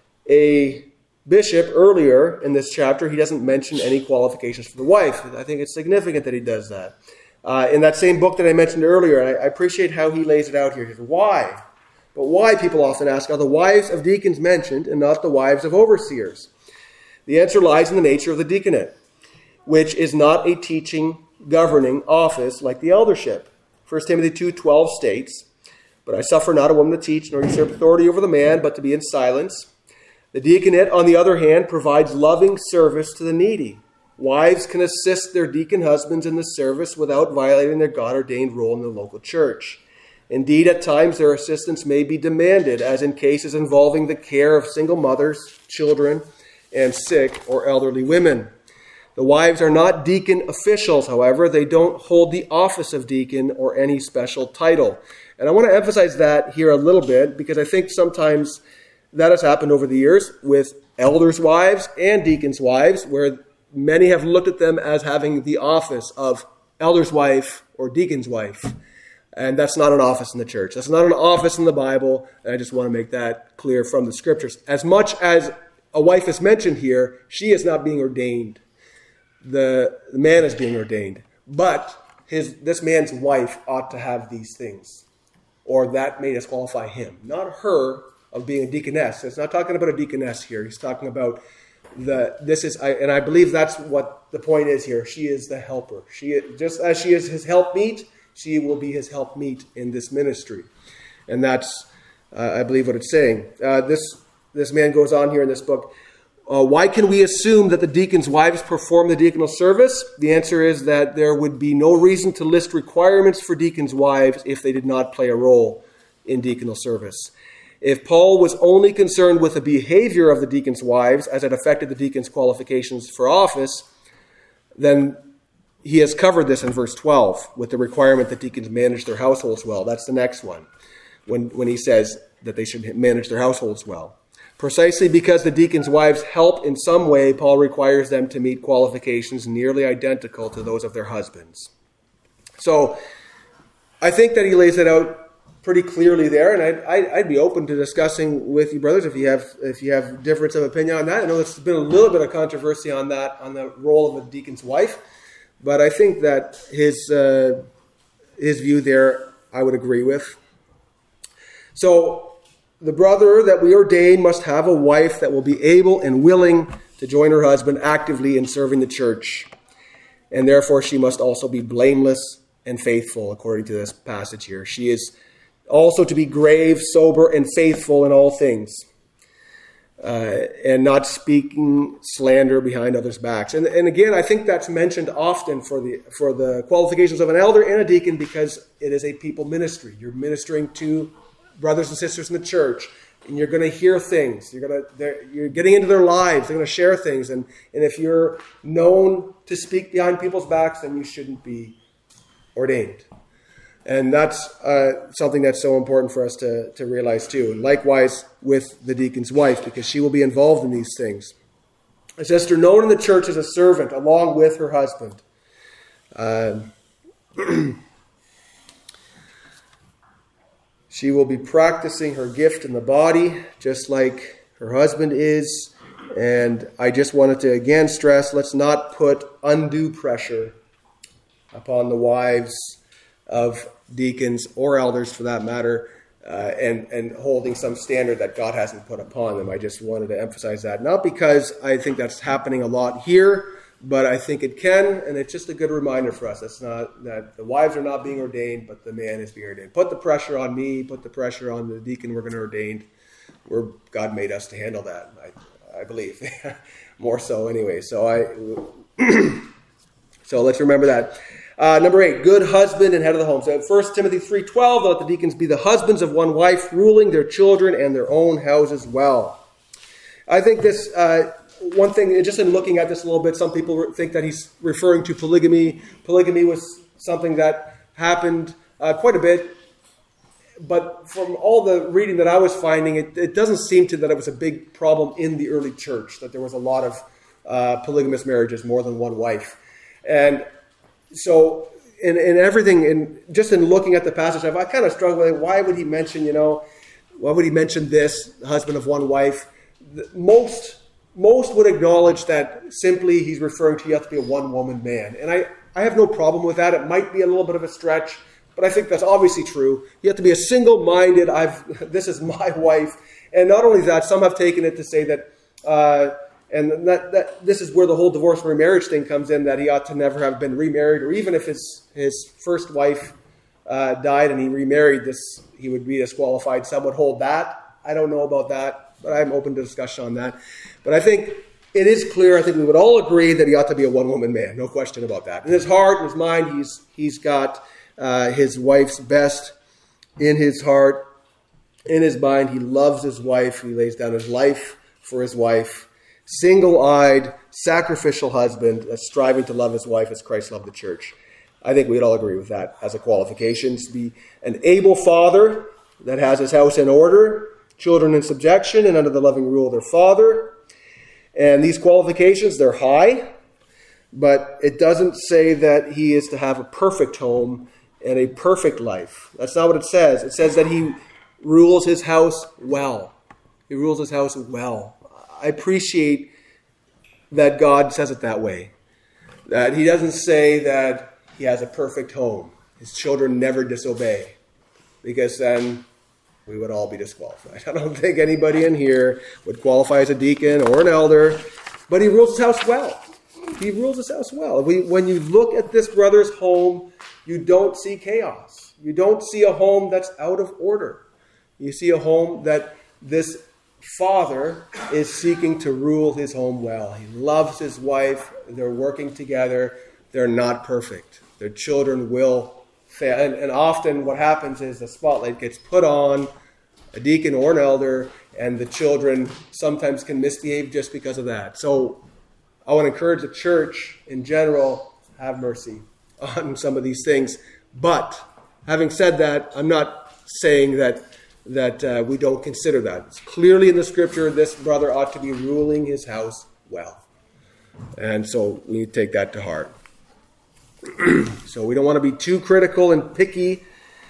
a bishop earlier in this chapter, he doesn't mention any qualifications for the wife. I think it's significant that he does that. Uh, in that same book that I mentioned earlier, and I, I appreciate how he lays it out here. He says, why? But why, people often ask, are the wives of deacons mentioned and not the wives of overseers? The answer lies in the nature of the deaconate, which is not a teaching, governing office like the eldership. First Timothy two twelve states, but I suffer not a woman to teach, nor usurp authority over the man, but to be in silence. The diaconate, on the other hand, provides loving service to the needy. Wives can assist their deacon husbands in the service without violating their God-ordained role in the local church. Indeed, at times their assistance may be demanded, as in cases involving the care of single mothers, children, and sick or elderly women. The wives are not deacon officials, however. They don't hold the office of deacon or any special title. And I want to emphasize that here a little bit, because I think sometimes that has happened over the years with elders' wives and deacons' wives, where many have looked at them as having the office of elder's wife or deacon's wife. And that's not an office in the church. That's not an office in the Bible. And I just want to make that clear from the scriptures. As much as a wife is mentioned here, she is not being ordained. The, the man is being ordained. But his this man's wife ought to have these things, or that may disqualify him. Not her of being a deaconess. It's not talking about a deaconess here. He's talking about the, this is, I, and I believe that's what the point is here. She is the helper. She is, just as she is his helpmeet, she will be his helpmeet in this ministry. And that's, uh, I believe, what it's saying. Uh, this, this man goes on here in this book. Uh, why can we assume that the deacons' wives perform the deaconal service? The answer is that there would be no reason to list requirements for deacons' wives if they did not play a role in deaconal service. If Paul was only concerned with the behavior of the deacons' wives as it affected the deacons' qualifications for office, then he has covered this in verse twelve with the requirement that deacons manage their households well. That's the next one. When, when he says, that they should manage their households well. Precisely because the deacons' wives help in some way, Paul requires them to meet qualifications nearly identical to those of their husbands. So I think that he lays it out pretty clearly there, and I'd, I'd be open to discussing with you, brothers, if you have if you have difference of opinion on that. I know there's been a little bit of controversy on that, on the role of a deacon's wife, but I think that his uh, his view there I would agree with. So the brother that we ordain must have a wife that will be able and willing to join her husband actively in serving the church, and therefore she must also be blameless and faithful, according to this passage here. She is also to be grave, sober, and faithful in all things, uh, and not speaking slander behind others' backs. And, and again, I think that's mentioned often for the for the qualifications of an elder and a deacon, because it is a people ministry. You're ministering to brothers and sisters in the church, and you're going to hear things. You're going to you're getting into their lives. They're going to share things, and and if you're known to speak behind people's backs, then you shouldn't be ordained. And that's uh, something that's so important for us to, to realize too. And likewise with the deacon's wife, because she will be involved in these things. A sister known in the church as a servant along with her husband. Uh, she will be practicing her gift in the body, just like her husband is. And I just wanted to again stress, let's not put undue pressure upon the wives of deacons or elders, for that matter, uh, and, and holding some standard that God hasn't put upon them. I just wanted to emphasize that. Not because I think that's happening a lot here, but I think it can, and it's just a good reminder for us. That's not that the wives are not being ordained, but the man is being ordained. Put the pressure on me, put the pressure on the deacon we're going to ordain. We're, God made us to handle that, I, I believe. More so anyway. So I so let's remember that. Uh, number eight, good husband and head of the home. So First Timothy three twelve, let the deacons be the husbands of one wife, ruling their children and their own houses well. I think this, uh, one thing, just in looking at this a little bit, some people think that he's referring to polygamy. Polygamy was something that happened uh, quite a bit, but from all the reading that I was finding, it, it doesn't seem to that it was a big problem in the early church, that there was a lot of uh, polygamous marriages, more than one wife. And so in, in everything, in just in looking at the passage, I kind of struggled with, why would he mention, you know, why would he mention this, the husband of one wife? Most most would acknowledge that simply he's referring to you have to be a one-woman man. And I, I have no problem with that. It might be a little bit of a stretch, but I think that's obviously true. You have to be a single-minded, I've this is my wife. And not only that, some have taken it to say that, uh, and that, that this is where the whole divorce and remarriage thing comes in, that he ought to never have been remarried, or even if his, his first wife uh, died and he remarried, this he would be disqualified. Some would hold that. I don't know about that, but I'm open to discussion on that. But I think it is clear, I think we would all agree that he ought to be a one-woman man. No question about that. In his heart, in his mind, he's he's got uh, his wife's best in his heart. In his mind, he loves his wife. He lays down his life for his wife. Single-eyed, sacrificial husband, uh, striving to love his wife as Christ loved the church. I think we'd all agree with that as a qualification. To be an able father that has his house in order, children in subjection and under the loving rule of their father. And these qualifications, they're high, but it doesn't say that he is to have a perfect home and a perfect life. That's not what it says. It says that he rules his house well. He rules his house well. I appreciate that God says it that way. That he doesn't say that he has a perfect home. His children never disobey, because then we would all be disqualified. I don't think anybody in here would qualify as a deacon or an elder, but he rules his house well. He rules his house well. We, when you look at this brother's home, you don't see chaos. You don't see a home that's out of order. You see a home that this father is seeking to rule his home well. He loves his wife. They're working together. They're not perfect. Their children will fail. And, and often what happens is the spotlight gets put on a deacon or an elder, and the children sometimes can misbehave just because of that. So I want to encourage the church in general, have mercy on some of these things. But having said that, I'm not saying that that uh, we don't consider that. It's clearly in the scripture, this brother ought to be ruling his house well. And so we need to take that to heart. So we don't want to be too critical and picky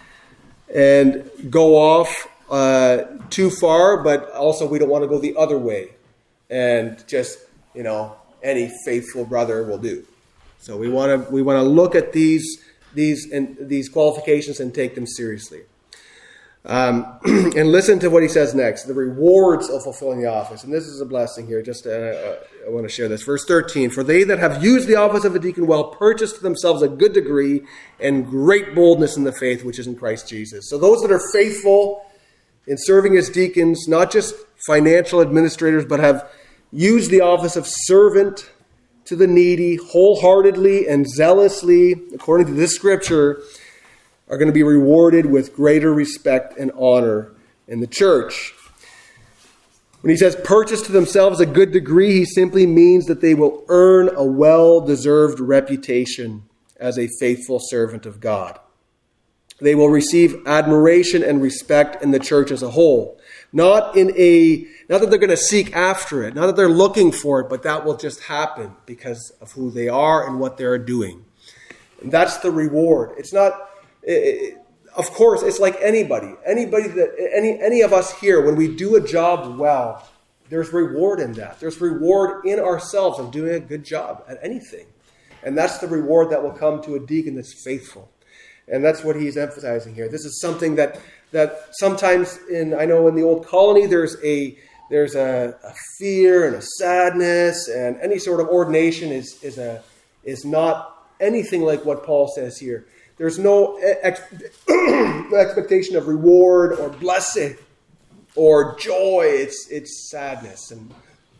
and go off uh, too far, but also we don't want to go the other way and just, you know, any faithful brother will do. So we want to we want to look at these these and these qualifications and take them seriously. Um, and listen to what he says next, the rewards of fulfilling the office. And this is a blessing here. Just uh, I want to share this. Verse thirteen, for they that have used the office of a deacon well purchased to themselves a good degree and great boldness in the faith which is in Christ Jesus. So those that are faithful in serving as deacons, not just financial administrators, but have used the office of servant to the needy wholeheartedly and zealously, according to this scripture, are going to be rewarded with greater respect and honor in the church. When he says purchase to themselves a good degree, he simply means that they will earn a well-deserved reputation as a faithful servant of God. They will receive admiration and respect in the church as a whole. Not in a, not that they're going to seek after it, not that they're looking for it, but that will just happen because of who they are and what they're doing. And that's the reward. It's not, it, of course, it's like anybody, anybody that, any, any of us here, when we do a job well, there's reward in that. There's reward in ourselves of doing a good job at anything. And that's the reward that will come to a deacon that's faithful. And that's what he's emphasizing here. This is something that that sometimes in I know in the old colony there's a there's a, a fear and a sadness, and any sort of ordination is is a is not anything like what Paul says here. There's no ex- expectation of reward or blessing or joy. It's it's sadness and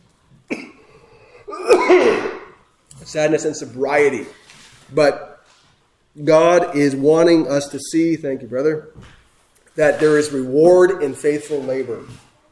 sadness and sobriety. But God is wanting us to see, thank you, brother, that there is reward in faithful labor.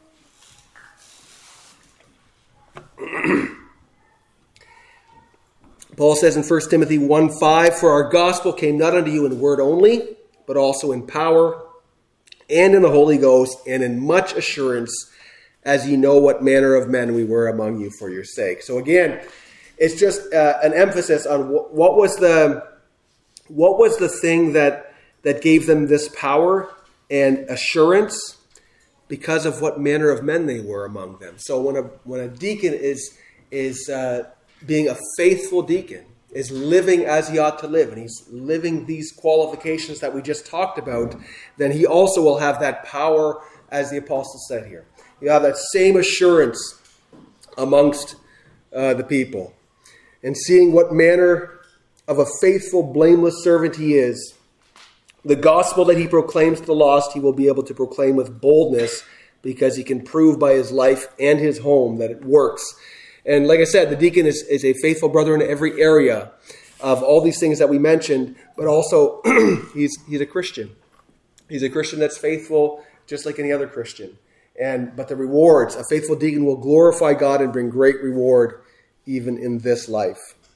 Paul says in First Timothy one five, for our gospel came not unto you in word only, but also in power and in the Holy Ghost and in much assurance, as ye know what manner of men we were among you for your sake. So again, it's just uh, an emphasis on what, what was the what was the thing that that gave them this power and assurance, because of what manner of men they were among them. So when a when a deacon is is uh, being a faithful deacon, is living as he ought to live, and he's living these qualifications that we just talked about, then he also will have that power, as the apostle said here. You have that same assurance amongst uh, the people. And seeing what manner of a faithful, blameless servant he is, the gospel that he proclaims to the lost, he will be able to proclaim with boldness, because he can prove by his life and his home that it works. And like I said, the deacon is, is a faithful brother in every area of all these things that we mentioned, but also he's he's a Christian. He's a Christian that's faithful, just like any other Christian. And but the rewards, a faithful deacon will glorify God and bring great reward even in this life.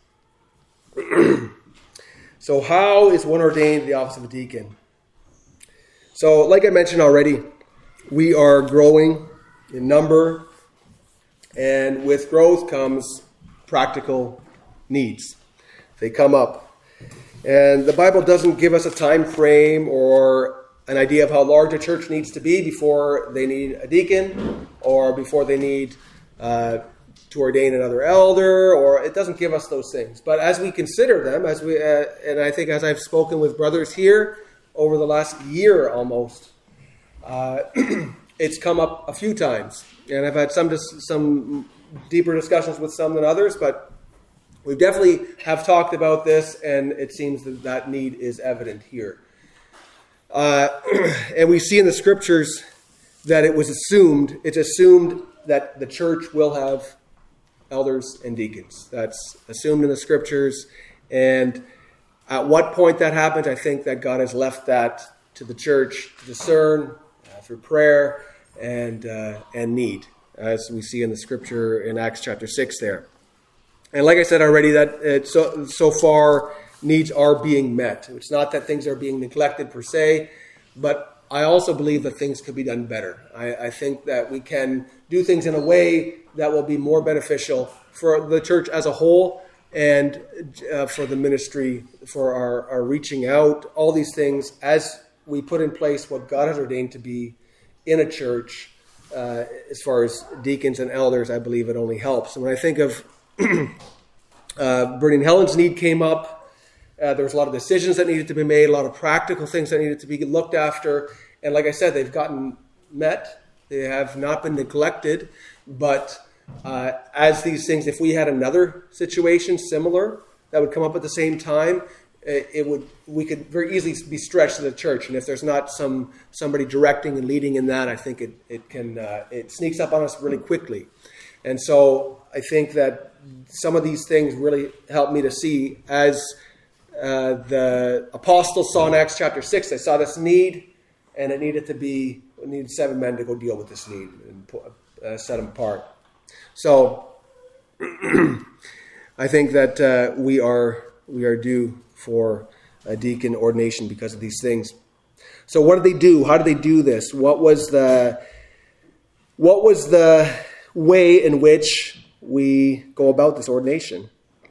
So how is one ordained to the office of a deacon? So like I mentioned already, we are growing in number, and with growth comes practical needs. They come up. And the Bible doesn't give us a time frame or an idea of how large a church needs to be before they need a deacon or before they need uh, to ordain another elder, or it doesn't give us those things. But as we consider them, as we uh, and I think as I've spoken with brothers here over the last year almost, uh, it's come up a few times. And I've had some dis- some deeper discussions with some than others, but we definitely have talked about this, and it seems that that need is evident here. Uh, and we see in the scriptures that it was assumed, it's assumed that the church will have elders and deacons. That's assumed in the scriptures. And at what point that happens, I think that God has left that to the church to discern uh, through prayer and uh, and need, as we see in the scripture in Acts chapter six there. And like I said already, that it, so, so far needs are being met. It's not that things are being neglected per se, but I also believe that things could be done better. I, I think that we can do things in a way that will be more beneficial for the church as a whole and uh, for the ministry, for our, our reaching out, all these things, as we put in place what God has ordained to be in a church. Uh, as far as deacons and elders, I believe it only helps. And when I think of uh, Bernie and Helen's need came up, uh, there was a lot of decisions that needed to be made, a lot of practical things that needed to be looked after. And like I said, they've gotten met. They have not been neglected. But uh, as these things, if we had another situation similar that would come up at the same time, it would we could very easily be stretched to the church, and if there's not some somebody directing and leading in that, I think it it can uh, it sneaks up on us really quickly. And so I think that some of these things really help me to see, as uh, the apostles saw in Acts chapter six. They saw this need, and it needed to be it needed seven men to go deal with this need and uh, set them apart. So I think that uh, we are we are due for a deacon ordination because of these things. So what did they do? How did they do this? What was the what was the way in which we go about this ordination?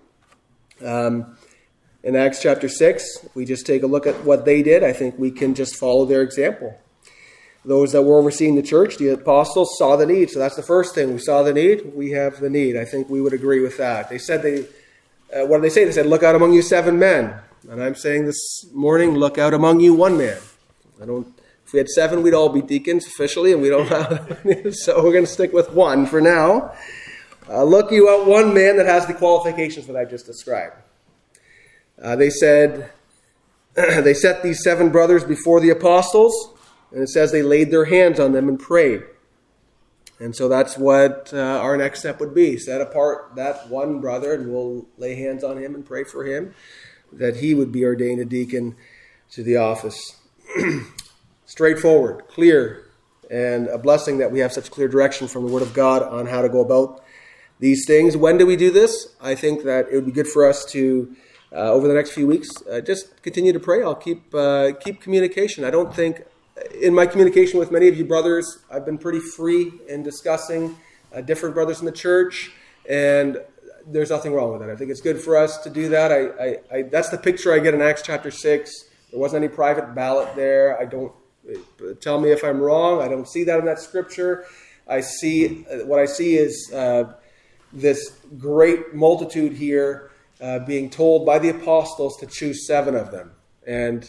Um, in Acts chapter six, we just take a look at what they did. I think we can just follow their example. Those that were overseeing the church, the apostles, saw the need. So that's the first thing. We saw the need. We have the need. I think we would agree with that. They said they Uh, what did they say? They said, look out among you seven men. And I'm saying this morning, look out among you one man. I don't. If we had seven, we'd all be deacons officially, and we don't have. So we're going to stick with one for now. Uh, look you out one man that has the qualifications that I just described. Uh, they said, they set these seven brothers before the apostles, and it says they laid their hands on them and prayed. And so that's what uh, our next step would be. Set apart that one brother, and we'll lay hands on him and pray for him, that he would be ordained a deacon to the office. Straightforward, clear, and a blessing that we have such clear direction from the Word of God on how to go about these things. When do we do this? I think that it would be good for us to, uh, over the next few weeks, uh, just continue to pray. I'll keep uh, keep communication. I don't think... In my communication with many of you brothers, I've been pretty free in discussing uh, different brothers in the church, and there's nothing wrong with that. I think it's good for us to do that. I, I, I that's the picture I get in Acts chapter six. There wasn't any private ballot there. I don't tell me if I'm wrong. I don't see that in that scripture. I see what I see is uh, this great multitude here uh, being told by the apostles to choose seven of them, and.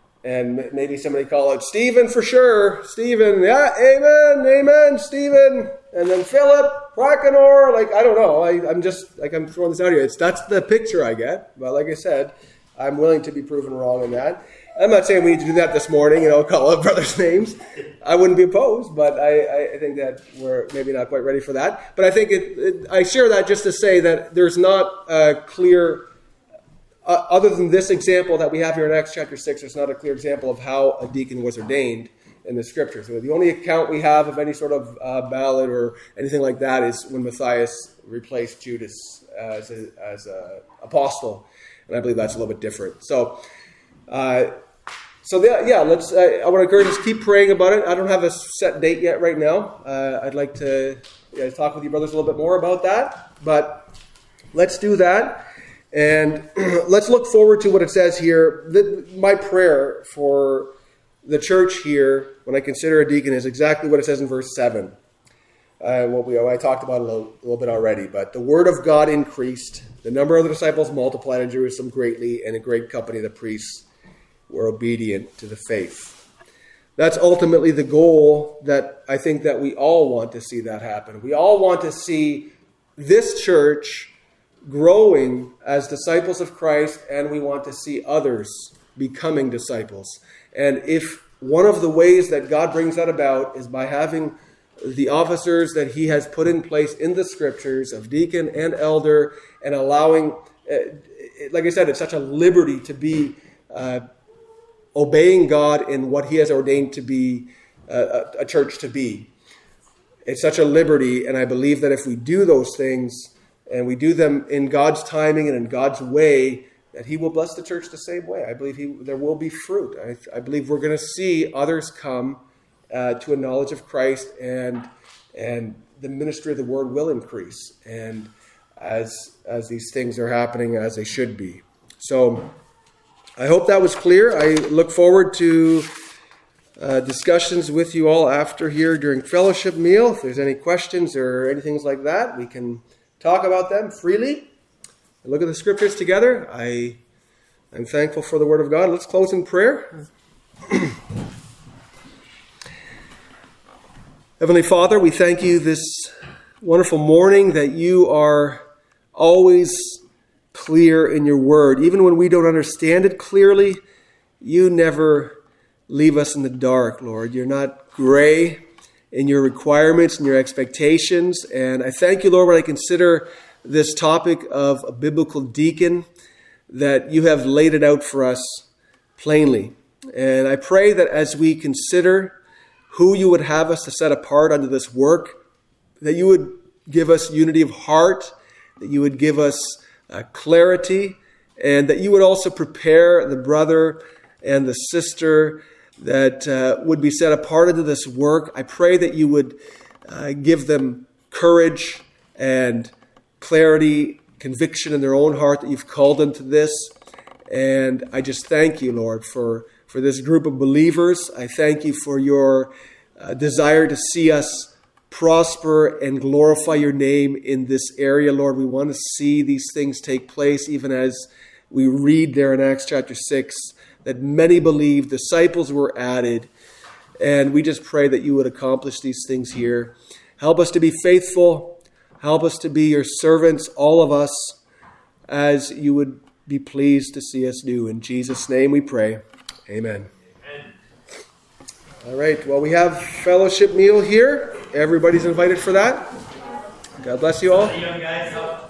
And maybe somebody call out, Stephen for sure. Stephen, yeah, amen, amen, Stephen. And then Philip, Racanor, like, I don't know. I, I'm just, like, I'm throwing this out here. It's, that's the picture I get. But like I said, I'm willing to be proven wrong in that. I'm not saying we need to do that this morning, you know, call out brothers' names. I wouldn't be opposed, but I, I think that we're maybe not quite ready for that. But I think it, it, I share that just to say that there's not a clear... Uh, other than this example that we have here in Acts chapter six, there's not a clear example of how a deacon was ordained in the scriptures. So the only account we have of any sort of uh, ballot or anything like that is when Matthias replaced Judas as a, as a apostle, and I believe that's a little bit different. So, uh, so yeah, yeah let's. Uh, I want to encourage us to keep praying about it. I don't have a set date yet right now. Uh, I'd like to yeah, talk with you brothers a little bit more about that, but let's do that. And let's look forward to what it says here. The, my prayer for the church here, when I consider a deacon, is exactly what it says in verse seven. Uh, what we I talked about a little, a little bit already. But the word of God increased. The number of the disciples multiplied in Jerusalem greatly, and a great company of the priests were obedient to the faith. That's ultimately the goal that I think that we all want to see that happen. We all want to see this church growing as disciples of Christ, and we want to see others becoming disciples. And if one of the ways that God brings that about is by having the officers that he has put in place in the scriptures of deacon and elder, and allowing, uh, like I said, it's such a liberty to be uh, obeying God in what he has ordained to be uh, a, a church to be. It's such a liberty, and I believe that if we do those things, and we do them in God's timing and in God's way, that he will bless the church the same way. I believe he, there will be fruit. I, I believe we're going to see others come uh, to a knowledge of Christ, and and the ministry of the word will increase. And as as these things are happening as they should be. So I hope that was clear. I look forward to uh, discussions with you all after here during fellowship meal. If there's any questions or anything like that, we can talk about them freely. Look at the scriptures together. I am thankful for the word of God. Let's close in prayer. Heavenly Father, we thank you this wonderful morning that you are always clear in your word. Even when we don't understand it clearly, you never leave us in the dark, Lord. You're not gray in your requirements and your expectations. And I thank you, Lord, when I consider this topic of a biblical deacon, that you have laid it out for us plainly. And I pray that as we consider who you would have us to set apart unto this work, that you would give us unity of heart, that you would give us uh, clarity, and that you would also prepare the brother and the sister that uh, would be set apart into this work. I pray that you would uh, give them courage and clarity, conviction in their own heart that you've called them to this. And I just thank you, Lord, for, for this group of believers. I thank you for your uh, desire to see us prosper and glorify your name in this area, Lord. We want to see these things take place, even as we read there in Acts chapter six, that many believed, disciples were added, and we just pray that you would accomplish these things here. Help us to be faithful. Help us to be your servants, all of us, as you would be pleased to see us do. In Jesus' name we pray. Amen. Amen. All right. Well, we have fellowship meal here. Everybody's invited for that. God bless you all.